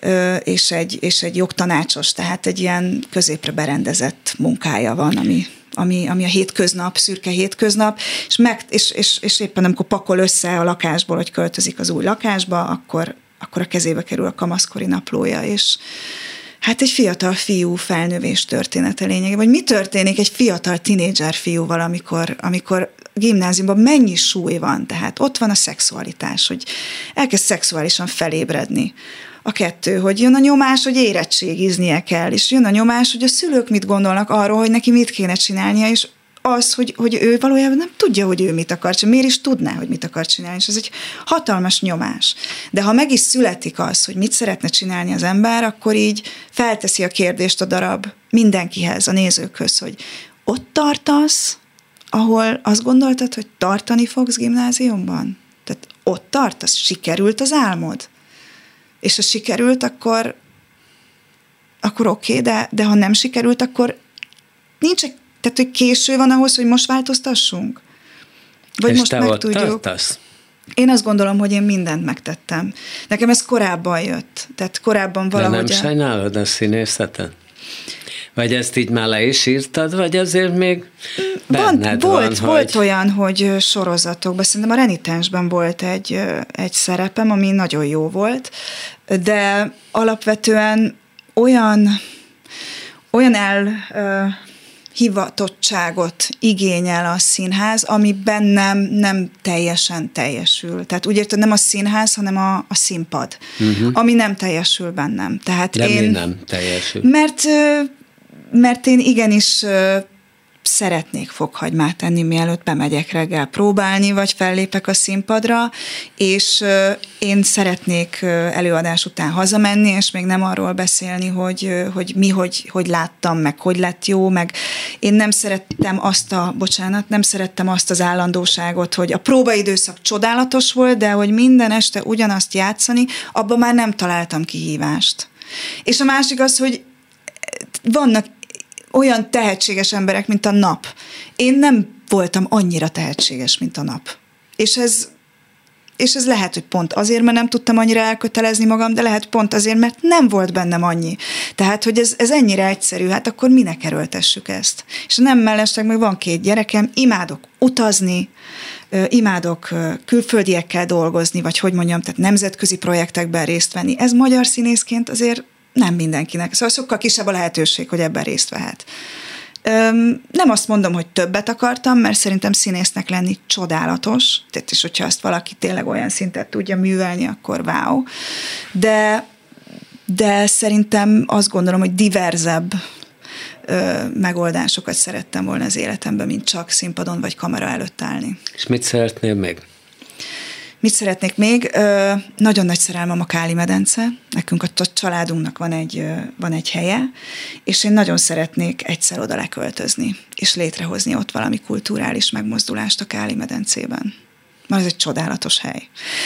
és egy, és egy jogtanácsos, tehát egy ilyen középre berendezett munkája van, ami... Ami, ami a hétköznap, szürke hétköznap, és, meg, és, és, és éppen amikor pakol össze a lakásból, hogy költözik az új lakásba, akkor, akkor a kezébe kerül a kamaszkori naplója, és hát egy fiatal fiú felnövés története lényege, vagy mi történik egy fiatal tinédzser fiúval, amikor, amikor gimnáziumban mennyi súly van, tehát ott van a szexualitás, hogy elkezd szexuálisan felébredni. A kettő, hogy jön a nyomás, hogy érettségiznie kell, és jön a nyomás, hogy a szülők mit gondolnak arról, hogy neki mit kéne csinálnia, és az, hogy, hogy ő valójában nem tudja, hogy ő mit akar csinálni, miért is tudná, hogy mit akar csinálni, és ez egy hatalmas nyomás. De ha meg is születik az, hogy mit szeretne csinálni az ember, akkor így felteszi a kérdést a darab mindenkihez, a nézőkhöz, hogy ott tartasz, ahol azt gondoltad, hogy tartani fogsz gimnáziumban? Tehát ott tartasz, sikerült az álmod? És ha sikerült, akkor, akkor oké, okay, de, de ha nem sikerült, akkor nincs egy, tehát hogy késő van ahhoz, hogy most változtassunk? Vagy és most te meg ott tudjuk? tartasz? Én azt gondolom, hogy én mindent megtettem. Nekem ez korábban jött. Tehát korábban valahogy... De nem a... sajnálod a színészeten? Vagy ezt így már le is írtad, vagy azért még benned van, van, volt, hogy... volt olyan, hogy sorozatokban, szerintem a Renitensben volt egy, egy szerepem, ami nagyon jó volt, de alapvetően olyan, olyan elhivatottságot igényel a színház, ami bennem nem teljesen teljesül. Tehát úgy érted, nem a színház, hanem a, a színpad, uh-huh. ami nem teljesül bennem. Tehát de én, mi nem teljesül? Mert... Mert én igenis szeretnék fokhagymát tenni, mielőtt bemegyek reggel próbálni, vagy fellépek a színpadra, és én szeretnék előadás után hazamenni, és még nem arról beszélni, hogy, hogy mi, hogy, hogy láttam, meg hogy lett jó, meg én nem szerettem azt a, bocsánat, nem szerettem azt az állandóságot, hogy a próbaidőszak csodálatos volt, de hogy minden este ugyanazt játszani, abban már nem találtam kihívást. És a másik az, hogy vannak olyan tehetséges emberek, mint a nap. Én nem voltam annyira tehetséges, mint a nap. És ez, és ez lehet, hogy pont azért, mert nem tudtam annyira elkötelezni magam, de lehet pont azért, mert nem volt bennem annyi. Tehát, hogy ez, ez ennyire egyszerű, hát akkor minek erőltessük ezt? És nem mellesleg meg van két gyerekem, imádok utazni, imádok külföldiekkel dolgozni, vagy hogy mondjam, tehát nemzetközi projektekben részt venni. Ez magyar színészként azért nem mindenkinek. Szóval sokkal kisebb a lehetőség, hogy ebben részt vehet. Öm, nem azt mondom, hogy többet akartam, mert szerintem színésznek lenni csodálatos, tehát és hogyha azt valaki tényleg olyan szintet tudja művelni, akkor wow. De, de szerintem azt gondolom, hogy diverzebb ö, megoldásokat szerettem volna az életemben, mint csak színpadon vagy kamera előtt állni. És mit szeretnél még? Mit szeretnék még? Ö, nagyon nagy szerelmem a Káli-medence. Nekünk a családunknak van egy, van egy helye, és én nagyon szeretnék egyszer oda leköltözni, és létrehozni ott valami kulturális megmozdulást a Káli-medencében. Mert ez egy csodálatos hely.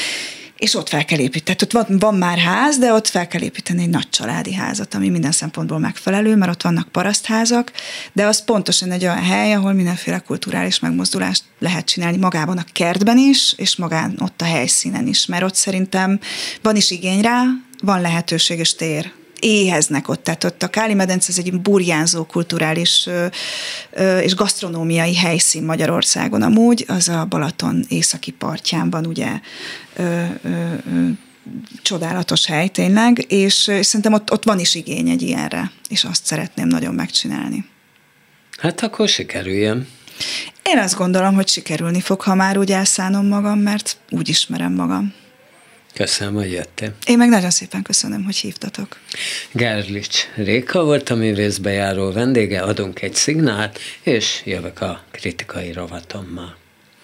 És ott fel kell építeni. Tehát ott van, van már ház, de ott fel kell építeni egy nagy családi házat, ami minden szempontból megfelelő, mert ott vannak parasztházak, de az pontosan egy olyan hely, ahol mindenféle kulturális megmozdulást lehet csinálni magában a kertben is, és magán ott a helyszínen is, mert ott szerintem van is igény rá, van lehetőség és tér. Éheznek ott, tehát ott a Káli-medence ez egy burjánzó kulturális ö, ö, és gasztronómiai helyszín Magyarországon amúgy, az a Balaton északi partján van ugye ö, ö, ö, csodálatos hely tényleg, és, és szerintem ott, ott van is igény egy ilyenre, és azt szeretném nagyon megcsinálni. Hát akkor sikerüljen. Én azt gondolom, hogy sikerülni fog, ha már úgy elszánom magam, mert úgy ismerem magam. Köszönöm, hogy jöttél. Én meg nagyon szépen köszönöm, hogy hívtatok. Gerlics Réka volt a művészbejáró vendége, adunk egy szignált, és jövök a kritikai rovatommal.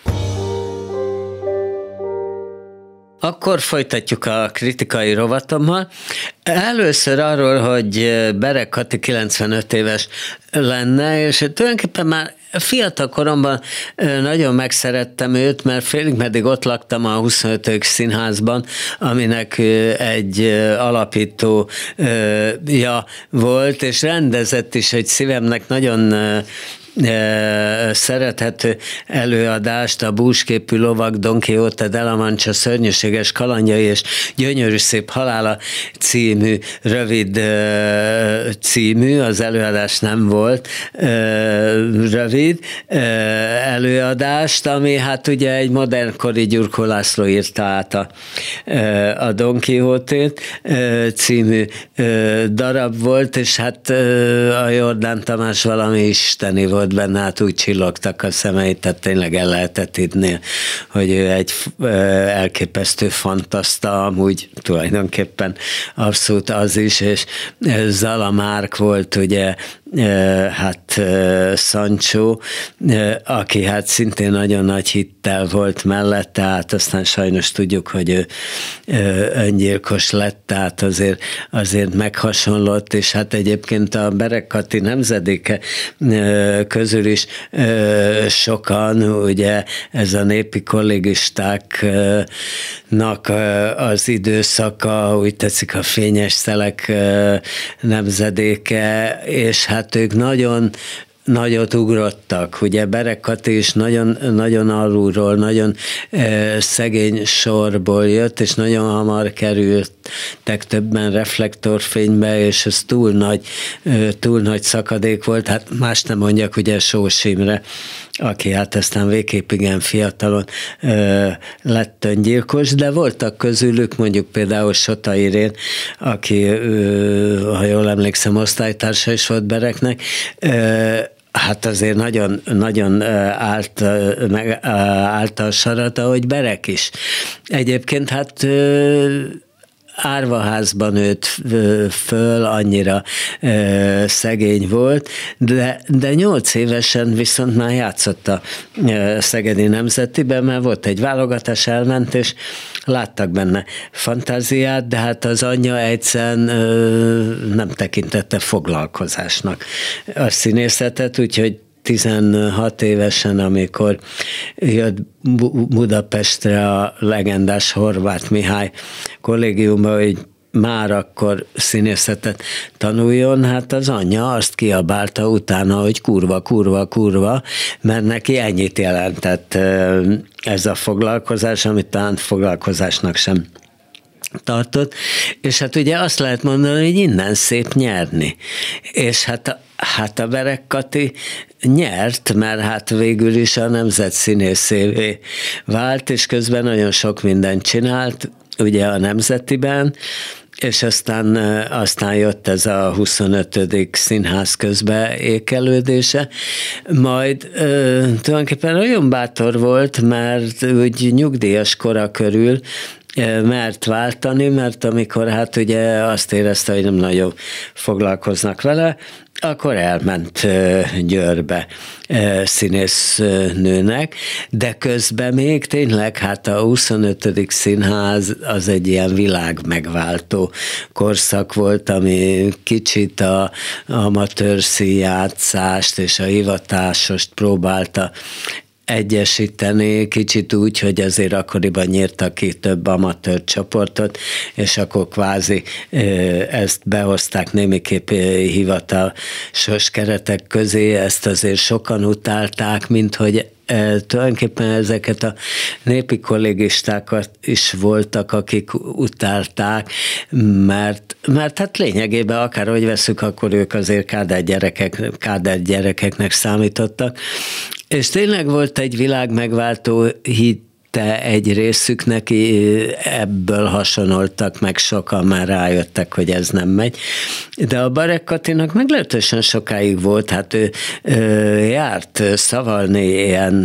Akkor folytatjuk a kritikai rovatommal. Először arról, hogy Bereg Kati kilencvenöt éves lenne, és tulajdonképpen már fiatal koromban nagyon megszerettem őt, mert félig meddig ott laktam a huszonötödik színházban, aminek egy alapítója volt, és rendezett is egy szívemnek nagyon szerethető előadást, a Búsképű lovag Don Quixote de la Mancha szörnyűséges kalandjai és gyönyörű szép halála című, rövid című, az előadás nem volt rövid előadást, ami hát ugye egy modernkori Gyurkó László írta át a, a Don Quixote-t című darab volt, és hát a Jordán Tamás valami isteni volt benne, hát úgy csillogtak a szemei, tehát tényleg el lehetett hinni, hogy ő egy elképesztő fantaszta, amúgy tulajdonképpen abszolút az is, és Zala Márk volt ugye hát Sancho, aki hát szintén nagyon nagy hittel volt mellette, hát aztán sajnos tudjuk, hogy ő öngyilkos lett, tehát azért, azért meghasonlott, és hát egyébként a Berek-Kati nemzedéke közül is sokan, ugye ez a népi kollégistáknak az időszaka, úgy tetszik a fényes szelek nemzedéke, és hát ők nagyon nagyot ugrottak. Ugye Berek-Kati is nagyon, nagyon alulról, nagyon e, szegény sorból jött, és nagyon hamar kerültek többen reflektorfénybe, és ez túl nagy, e, túl nagy szakadék volt. Hát más nem mondjak, ugye Sós Imre, aki hát aztán végképp igen fiatalon e, lett öngyilkos, de voltak közülük mondjuk például Sota Irén, aki, e, ha jól emlékszem, osztálytársa is volt Bereknek, e, hát azért nagyon, nagyon állt, meg, állt a sarat, ahogy Berek is. Egyébként hát árvaházban nőtt föl, annyira ö, szegény volt, de, de nyolc évesen viszont már játszott a ö, Szegedi Nemzetiben, mert volt egy válogatás, elment, és láttak benne fantáziát, de hát az anyja egyszerűen ö, nem tekintette foglalkozásnak a színészetet, úgyhogy tizenhat évesen, amikor jött Budapestre a legendás Horváth Mihály kollégiumba, hogy már akkor színészetet tanuljon, hát az anyja azt kiabálta utána, hogy kurva, kurva, kurva, mert neki ennyit jelentett ez a foglalkozás, amit talán foglalkozásnak sem tartott, és hát ugye azt lehet mondani, hogy innen szép nyerni. És hát a, hát a Berek-Kati nyert, mert hát végül is a nemzet színészévé vált, és közben nagyon sok mindent csinált, ugye a Nemzetiben, és aztán, aztán jött ez a huszonötödik színház közbeékelődése, majd ö, tulajdonképpen olyan bátor volt, mert úgy nyugdíjas kora körül mert váltani, mert amikor hát ugye azt érezte, hogy nem nagyon foglalkoznak vele, akkor elment Győrbe színésznőnek, de közben még tényleg hát a huszonötödik színház az egy ilyen világmegváltó korszak volt, ami kicsit a amatőr színjátszást és a hivatásost próbálta egyesíteni, kicsit úgy, hogy azért akkoriban nyírtak ki több amatőr csoportot, és akkor kvázi ezt behozták némiképp hivatalos keretek közé, ezt azért sokan utálták, mint hogy tulajdonképpen ezeket a népi kollégistákat is voltak, akik utálták, mert, mert hát lényegében akárhogy veszük, akkor ők azért káder gyerekek, káder gyerekeknek számítottak, és tényleg volt egy világ megváltó hit, te egy részüknek ebből hasonoltak, meg sokan már rájöttek, hogy ez nem megy. De a Berek-Katinak meglehetősen sokáig volt, hát ő, ő járt szavalni ilyen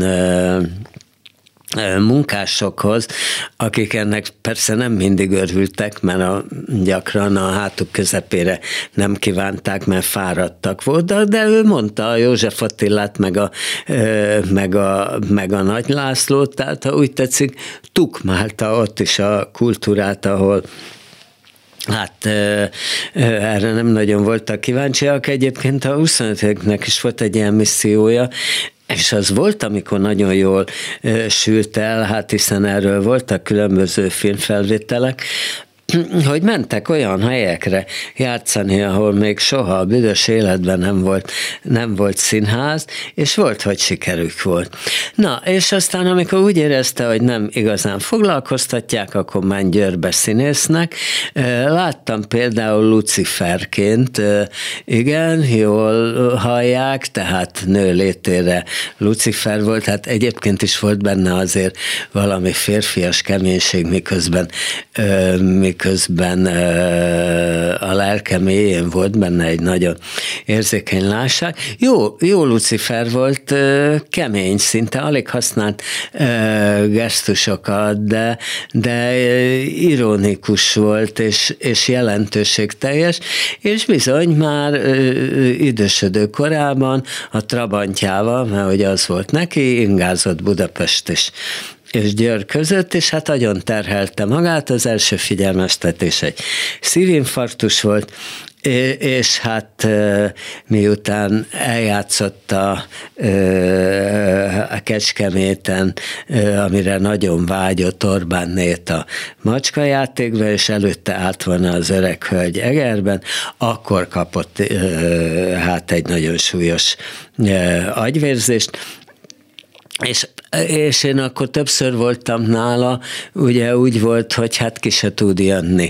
munkásokhoz, akik ennek persze nem mindig örültek, mert a, gyakran a hátuk közepére nem kívánták, mert fáradtak voltak, de ő mondta a József Attilát, meg a, meg a, meg a Nagy Lászlót, tehát ha úgy tetszik, tukmálta ott is a kultúrát, ahol hát erre nem nagyon voltak kíváncsiak. Egyébként a huszonötödiknek is volt egy ilyen missziója, és az volt, amikor nagyon jól ö, sült el, hát hiszen erről voltak különböző filmfelvételek, hogy mentek olyan helyekre játszani, ahol még soha a büdös életben nem volt, nem volt színház, és volt, hogy sikerük volt. Na, és aztán amikor úgy érezte, hogy nem igazán foglalkoztatják, akkor ment Győrbe színésznek. Láttam például Luciferként, igen, jól hallják, tehát nő létére Lucifer volt, hát egyébként is volt benne azért valami férfias keménység, miközben, miközben miközben a lelke mélyén volt benne egy nagyon érzékeny lásság. Jó, jó Lucifer volt, kemény, szinte alig használt gesztusokat, de, de ironikus volt, és, és jelentőségteljes, és bizony már idősödő korában a Trabantjával, mert ugye az volt neki, ingázott Budapest és és Győr között, és hát nagyon terhelte magát, az első figyelmeztetés egy szívinfarktus volt, és hát miután eljátszott a, a Kecskeméten, amire nagyon vágyott Orbánnét a macskajátékba, és előtte állt volna az öreg hölgy Egerben, akkor kapott hát egy nagyon súlyos agyvérzést, És, és én akkor többször voltam nála, ugye úgy volt, hogy hát ki se tud jönni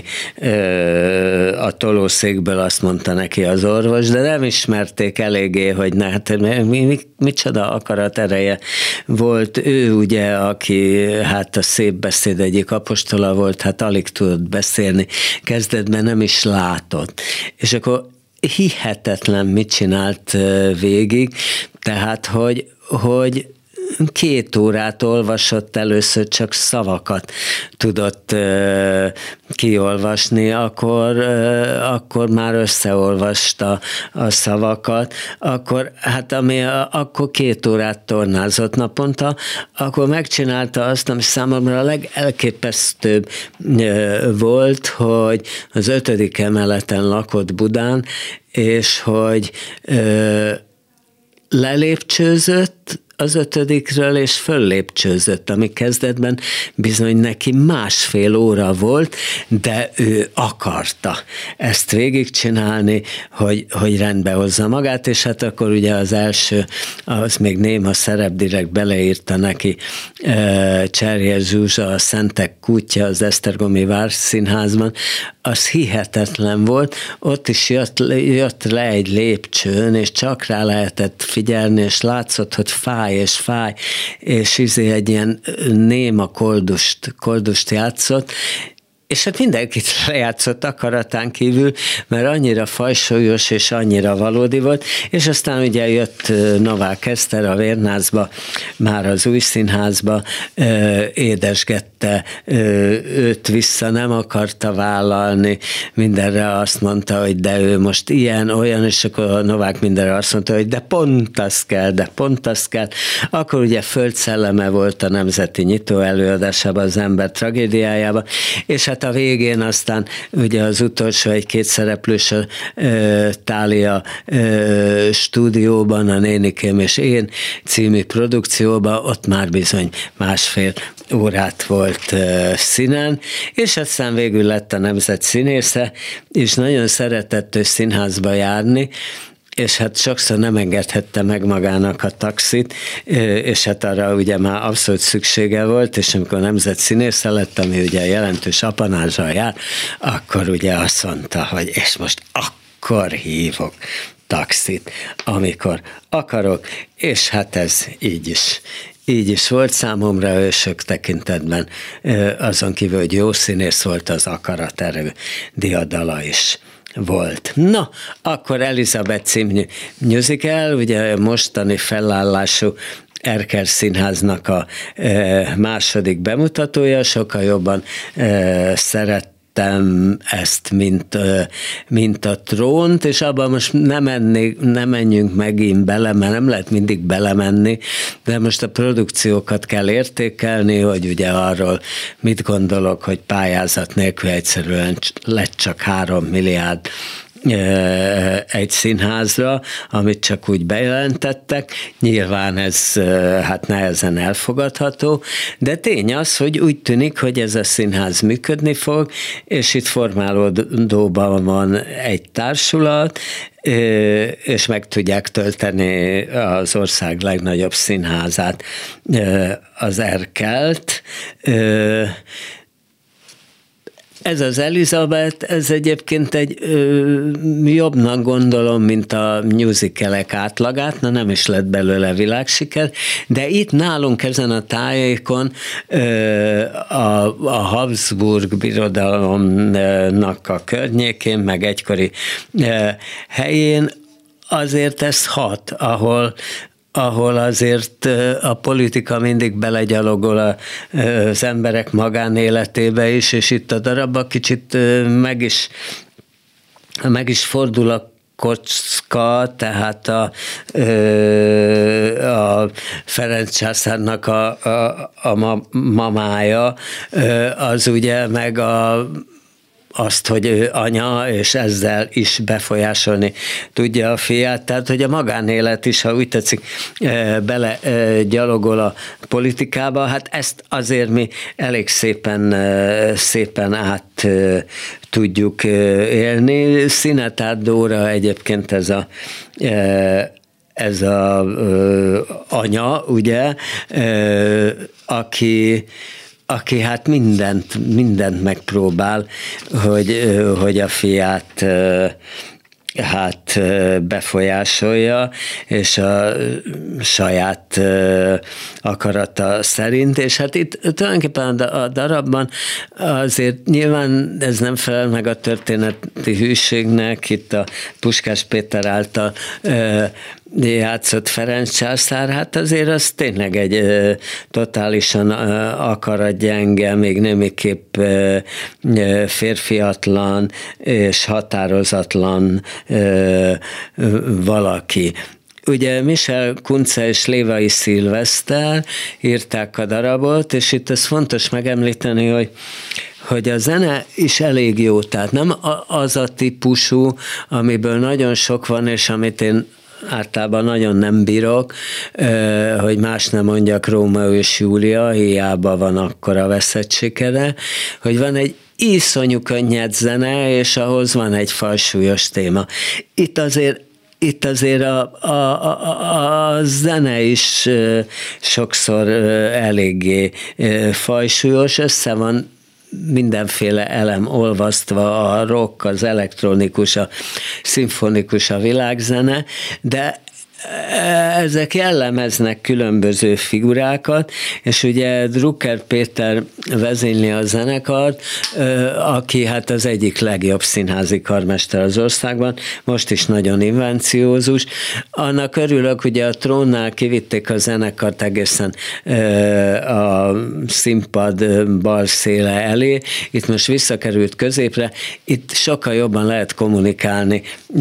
a tolószékből, azt mondta neki az orvos, de nem ismerték eléggé, hogy ne, hát mi, mi, micsoda akarat ereje volt. Ő ugye, aki hát a szép beszéd egyik apostola volt, hát alig tudott beszélni, kezdetben nem is látott. És akkor hihetetlen mit csinált végig, tehát, hogy, hogy két órát olvasott, először csak szavakat tudott uh, kiolvasni, akkor, uh, akkor már összeolvasta a szavakat, akkor, hát ami a, akkor két órát tornázott naponta, akkor megcsinálta azt, ami számomra a legelképesztőbb uh, volt, hogy az ötödik emeleten lakott Budán, és hogy uh, lelépcsőzött az ötödikről, és föllépcsőzött, ami kezdetben bizony neki másfél óra volt, de ő akarta ezt végigcsinálni, hogy, hogy rendbe hozza magát, és hát akkor ugye az első, az még néma szerep, direkt beleírta neki Cserjes Zsuzsa, a Szentek kútja az Esztergomi Várszínházban, az hihetetlen volt, ott is jött, jött le egy lépcsőn, és csak rá lehetett figyelni, és látszott, hogy fáj és fáj, és izé egy ilyen néma koldust, koldust játszott, és hát mindenkit lejátszott akaratán kívül, mert annyira fajsúlyos és annyira valódi volt, és aztán ugye jött Novák Eszter a Vérnázba, már az Új Színházba, édesgette őt vissza, nem akarta vállalni, mindenre azt mondta, hogy de ő most ilyen, olyan, és akkor a Novák mindenre azt mondta, hogy de pont az kell, de pont az kell. Akkor ugye Földszelleme volt a Nemzeti Nyitó előadásában, az ember tragédiájában, és hát a végén aztán ugye az utolsó egy két szereplős Tália stúdióban, a Nénikém és én című produkcióban, ott már bizony másfél órát volt színen, és aztán végül lett a nemzet színésze, és nagyon szeretett ő színházba járni, és hát sokszor nem engedhette meg magának a taxit, és hát arra ugye már abszolút szüksége volt, és amikor nemzet színésze lett, ami ugye jelentős apanázsal jár, akkor ugye azt mondta, hogy és most akkor hívok taxit, amikor akarok, és hát ez így is Így is volt számomra, ő sok tekintetben, azon kívül, hogy jó színész volt, az akaraterő diadala is volt. Na, akkor Elizabeth című musical, ugye mostani felállású Erkel Színháznak a e, második bemutatója, sokkal jobban e, szeret ezt, mint, mint a Trónt, és abban most nem, menni, nem menjünk megint bele, mert nem lehet mindig belemenni, de most a produkciókat kell értékelni, hogy ugye arról mit gondolok, hogy pályázat nélkül egyszerűen lett csak három milliárd egy színházra, amit csak úgy bejelentettek. Nyilván ez hát nehezen elfogadható, de tény az, hogy úgy tűnik, hogy ez a színház működni fog, és itt formálódóban van egy társulat, és meg tudják tölteni az ország legnagyobb színházát, az Erkelt. ez az Elizabeth, ez egyébként egy ö, jobbnak gondolom, mint a musicalek átlagát, na nem is lett belőle világsiker, de itt nálunk ezen a tájékon ö, a, a Habsburg birodalomnak a környékén, meg egykori ö, helyén azért ez hat, ahol ahol azért a politika mindig belegyalogol az emberek magánéletébe is, és itt a darabban kicsit meg is, meg is fordul a kocka, tehát a, a Ferenc császárnak a, a, a mamája, az ugye meg a azt, hogy ő anya, és ezzel is befolyásolni tudja a fiát, tehát, hogy a magánélet is, ha úgy tetszik, bele gyalogol a politikába, hát ezt azért mi elég szépen, szépen át tudjuk élni. Szinetár Dóra egyébként ez a ez a anya, ugye, aki aki hát mindent, mindent megpróbál, hogy, hogy a fiát hát befolyásolja, és a saját akarata szerint, és hát itt tulajdonképpen a darabban azért nyilván ez nem felel meg a történeti hűségnek, itt a Puskás Péter által játszott Ferenc császár, hát azért az tényleg egy ö, totálisan ö, akaratgyenge, még némiképp ö, ö, férfiatlan és határozatlan ö, ö, valaki. Ugye Michel Kunce és Lévai Szilveszter írták a darabot, és itt ez fontos megemlíteni, hogy hogy a zene is elég jó, tehát nem az a típusú, amiből nagyon sok van, és amit én általában nagyon nem bírok, hogy más nem mondjak, Rómeó és Júlia, hiába van akkora veszett sikere, hogy van egy iszonyú könnyed zene, és ahhoz van egy falsúlyos téma. Itt azért Itt azért a, a, a, a zene is sokszor eléggé fajsúlyos, össze van mindenféle elem olvasztva, a rock, az elektronikus, a szimfonikus, a világzene, de ezek jellemeznek különböző figurákat, és ugye Drucker Péter vezényli a zenekart, aki hát az egyik legjobb színházi karmester az országban, most is nagyon invenciózus. Annak örülök, ugye a Trónnál kivitték a zenekart egészen a színpad bal széle elé, itt most visszakerült középre, itt sokkal jobban lehet kommunikálni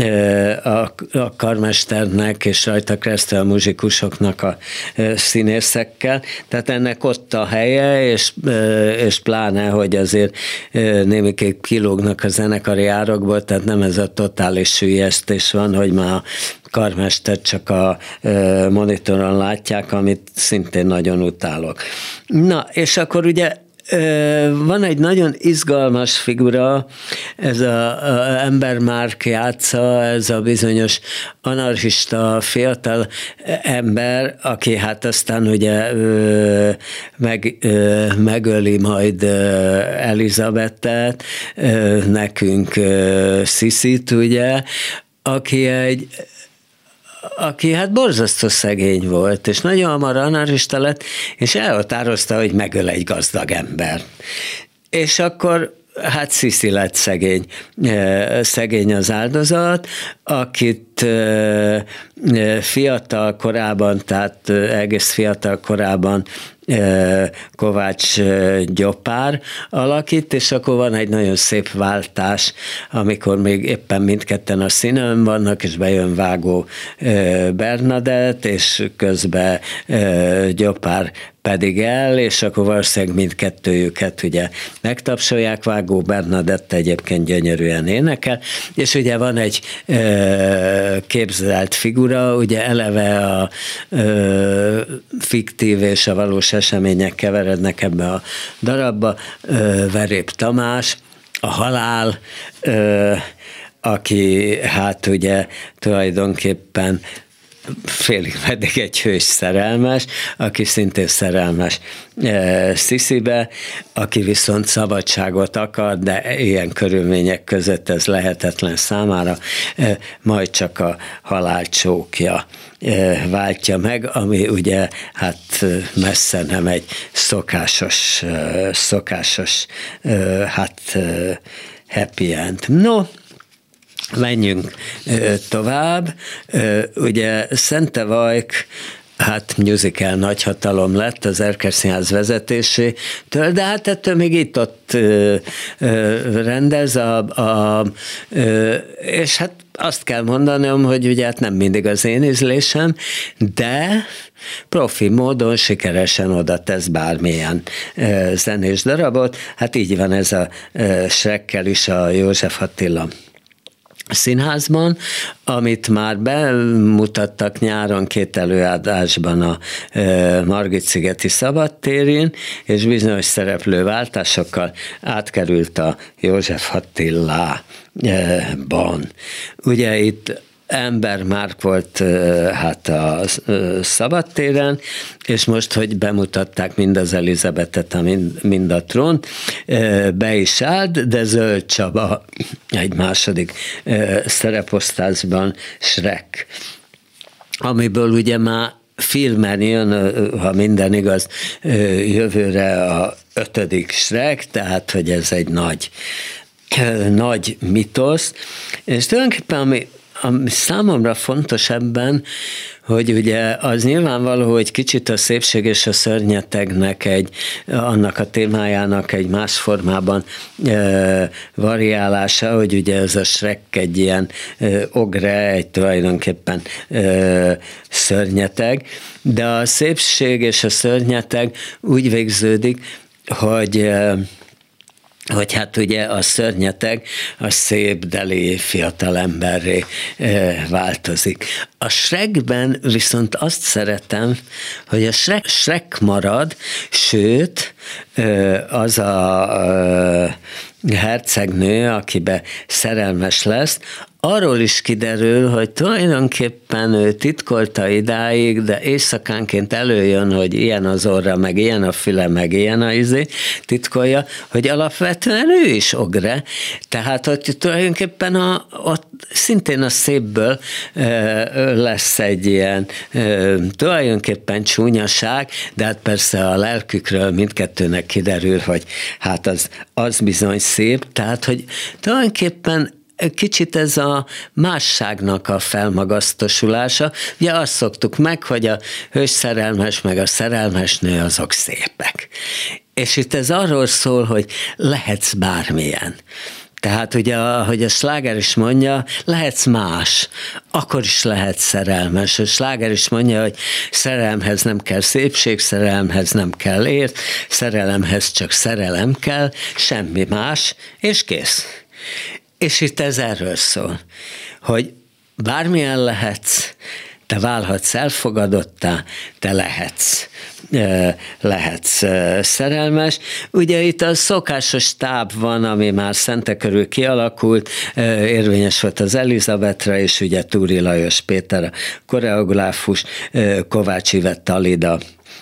a karmesternek és rajta keresztül a muzsikusoknak a színészekkel, tehát ennek ott a helye, és, és pláne, hogy azért némiképp kilógnak a zenekari árokból, tehát nem ez a totális süllyesztés van, hogy már a karmestert csak a monitoron látják, amit szintén nagyon utálok. Na, és akkor ugye van egy nagyon izgalmas figura, ez az ember Márk játsza, ez a bizonyos anarchista fiatal ember, aki hát aztán ugye meg, megöli majd Elizabetet, nekünk Sziszit, ugye, aki egy aki hát borzasztó szegény volt, és nagyon hamar anarchista lett, és elhatározta, hogy megöl egy gazdag ember. És akkor hát Sziszi lett szegény, szegény az áldozat, akit fiatal korában, tehát egész fiatal korában Kovács Gyopár alakít, és akkor van egy nagyon szép váltás, amikor még éppen mindketten a színen vannak, és bejön Vágó Bernadett, és közben Gyopár pedig el, és akkor valószínűleg mindkettőjüket ugye megtapsolják, Vágó Bernadett egyébként gyönyörűen énekel, és ugye van egy ö, képzelt figura, ugye eleve a ö, fiktív és a valós események keverednek ebbe a darabba, ö, Verép Tamás, a halál, ö, aki hát ugye tulajdonképpen félig meddig egy hős szerelmes, aki szintén szerelmes e, Sziszibe, aki viszont szabadságot akar, de ilyen körülmények között ez lehetetlen számára, e, majd csak a halálcsókja e, váltja meg, ami ugye hát messze nem egy szokásos, e, szokásos e, hát e, happy end. No, menjünk tovább. Ugye Szentevajk hát musical nagyhatalom lett az Erkel Színház vezetésétől, de hát ettől még itt-ott rendez, a, a, és hát azt kell mondanom, hogy ugye hát nem mindig az én ízlésem, de profi módon sikeresen oda tesz bármilyen zenés darabot. Hát így van ez a Shrekkel is a József Attila Színházban, amit már bemutattak nyáron két előadásban a Margit-szigeti Szabadtérén, és bizonyos szereplőváltásokkal átkerült a József Attilában. Ugye itt Ember Márk volt hát a Szabadtéren, és most, hogy bemutatták mind az Elizabetet, mind, mind a Trónt, be is állt, de Zöld Csaba egy második szereposztásban Shrek, amiből ugye már filmen jön, ha minden igaz, jövőre a ötödik Shrek, tehát, hogy ez egy nagy, nagy mitosz, és tulajdonképpen ami Ami számomra fontos ebben, hogy ugye az nyilvánvaló, hogy kicsit a szépség és a szörnyetegnek egy, annak a témájának egy más formában e, variálása, hogy ugye ez a Shrek egy ilyen e, ogre, egy tulajdonképpen e, szörnyeteg, de a szépség és a szörnyeteg úgy végződik, hogy e, hogy hát ugye a szörnyeteg a szép, deli fiatalemberré e, változik. A Shrekben viszont azt szeretem, hogy a Shrek, Shrek marad, sőt, e, az a e, hercegnő, akibe szerelmes lesz, arról is kiderül, hogy tulajdonképpen ő titkolta idáig, de éjszakánként előjön, hogy ilyen az orra, meg ilyen a füle, meg ilyen a izé, titkolja, hogy alapvetően ő is ogre. Tehát, hogy tulajdonképpen a, ott szintén a szépből e, lesz egy ilyen e, tulajdonképpen csúnyaság, de hát persze a lelkükről mindkettőnek kiderül, hogy hát az, az bizony szép, tehát, hogy tulajdonképpen kicsit ez a másságnak a felmagasztosulása. Ugye azt szoktuk meg, hogy a hős szerelmes meg a szerelmes nő azok szépek. És itt ez arról szól, hogy lehetsz bármilyen. Tehát ugye, ahogy a sláger is mondja, lehetsz más, akkor is lehetsz szerelmes. A sláger is mondja, hogy szerelemhez nem kell szépség, szerelemhez nem kell ért, szerelemhez csak szerelem kell, semmi más, és kész. És itt ez erről szól, hogy bármilyen lehetsz, te válhatsz elfogadottá, te lehetsz, lehetsz szerelmes. Ugye itt a szokásos táb van, ami már Szente körül kialakult, érvényes volt az Elizabetre, és ugye Túri Lajos Péter a koreográfus, Kovács Ivett Alida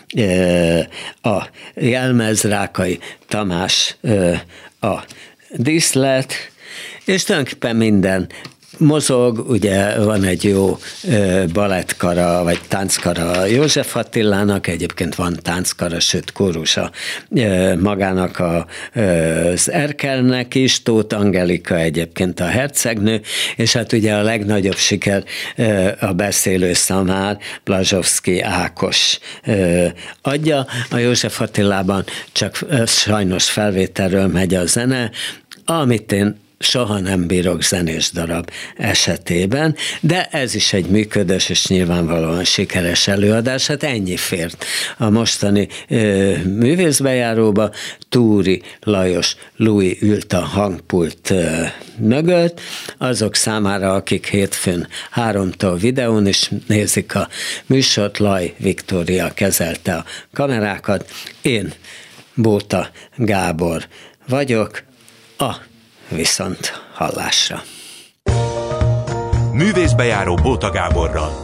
a jelmez, Rákai Tamás a díszlet, és tulajdonképpen minden mozog, ugye van egy jó balettkara, vagy tánckara József Attilának, egyébként van tánckara, sőt kórusa magának a, az Erkelnek is, Tóth Angelika egyébként a hercegnő, és hát ugye a legnagyobb siker a beszélő szamár Blazsovszky Ákos adja, a József Attilában csak sajnos felvételről megy a zene, amit én soha nem bírok zenés darab esetében, de ez is egy működős és nyilvánvalóan sikeres előadás, hát ennyi fért a mostani ö, művészbejáróba. Túri Lajos Louis ült a hangpult ö, mögött, azok számára, akik hétfőn háromtól videón is nézik a műsort, Laj Viktória kezelte a kamerákat, én Bóta Gábor vagyok, a viszont hallásra. Művészbejáró Bóta Gáborral.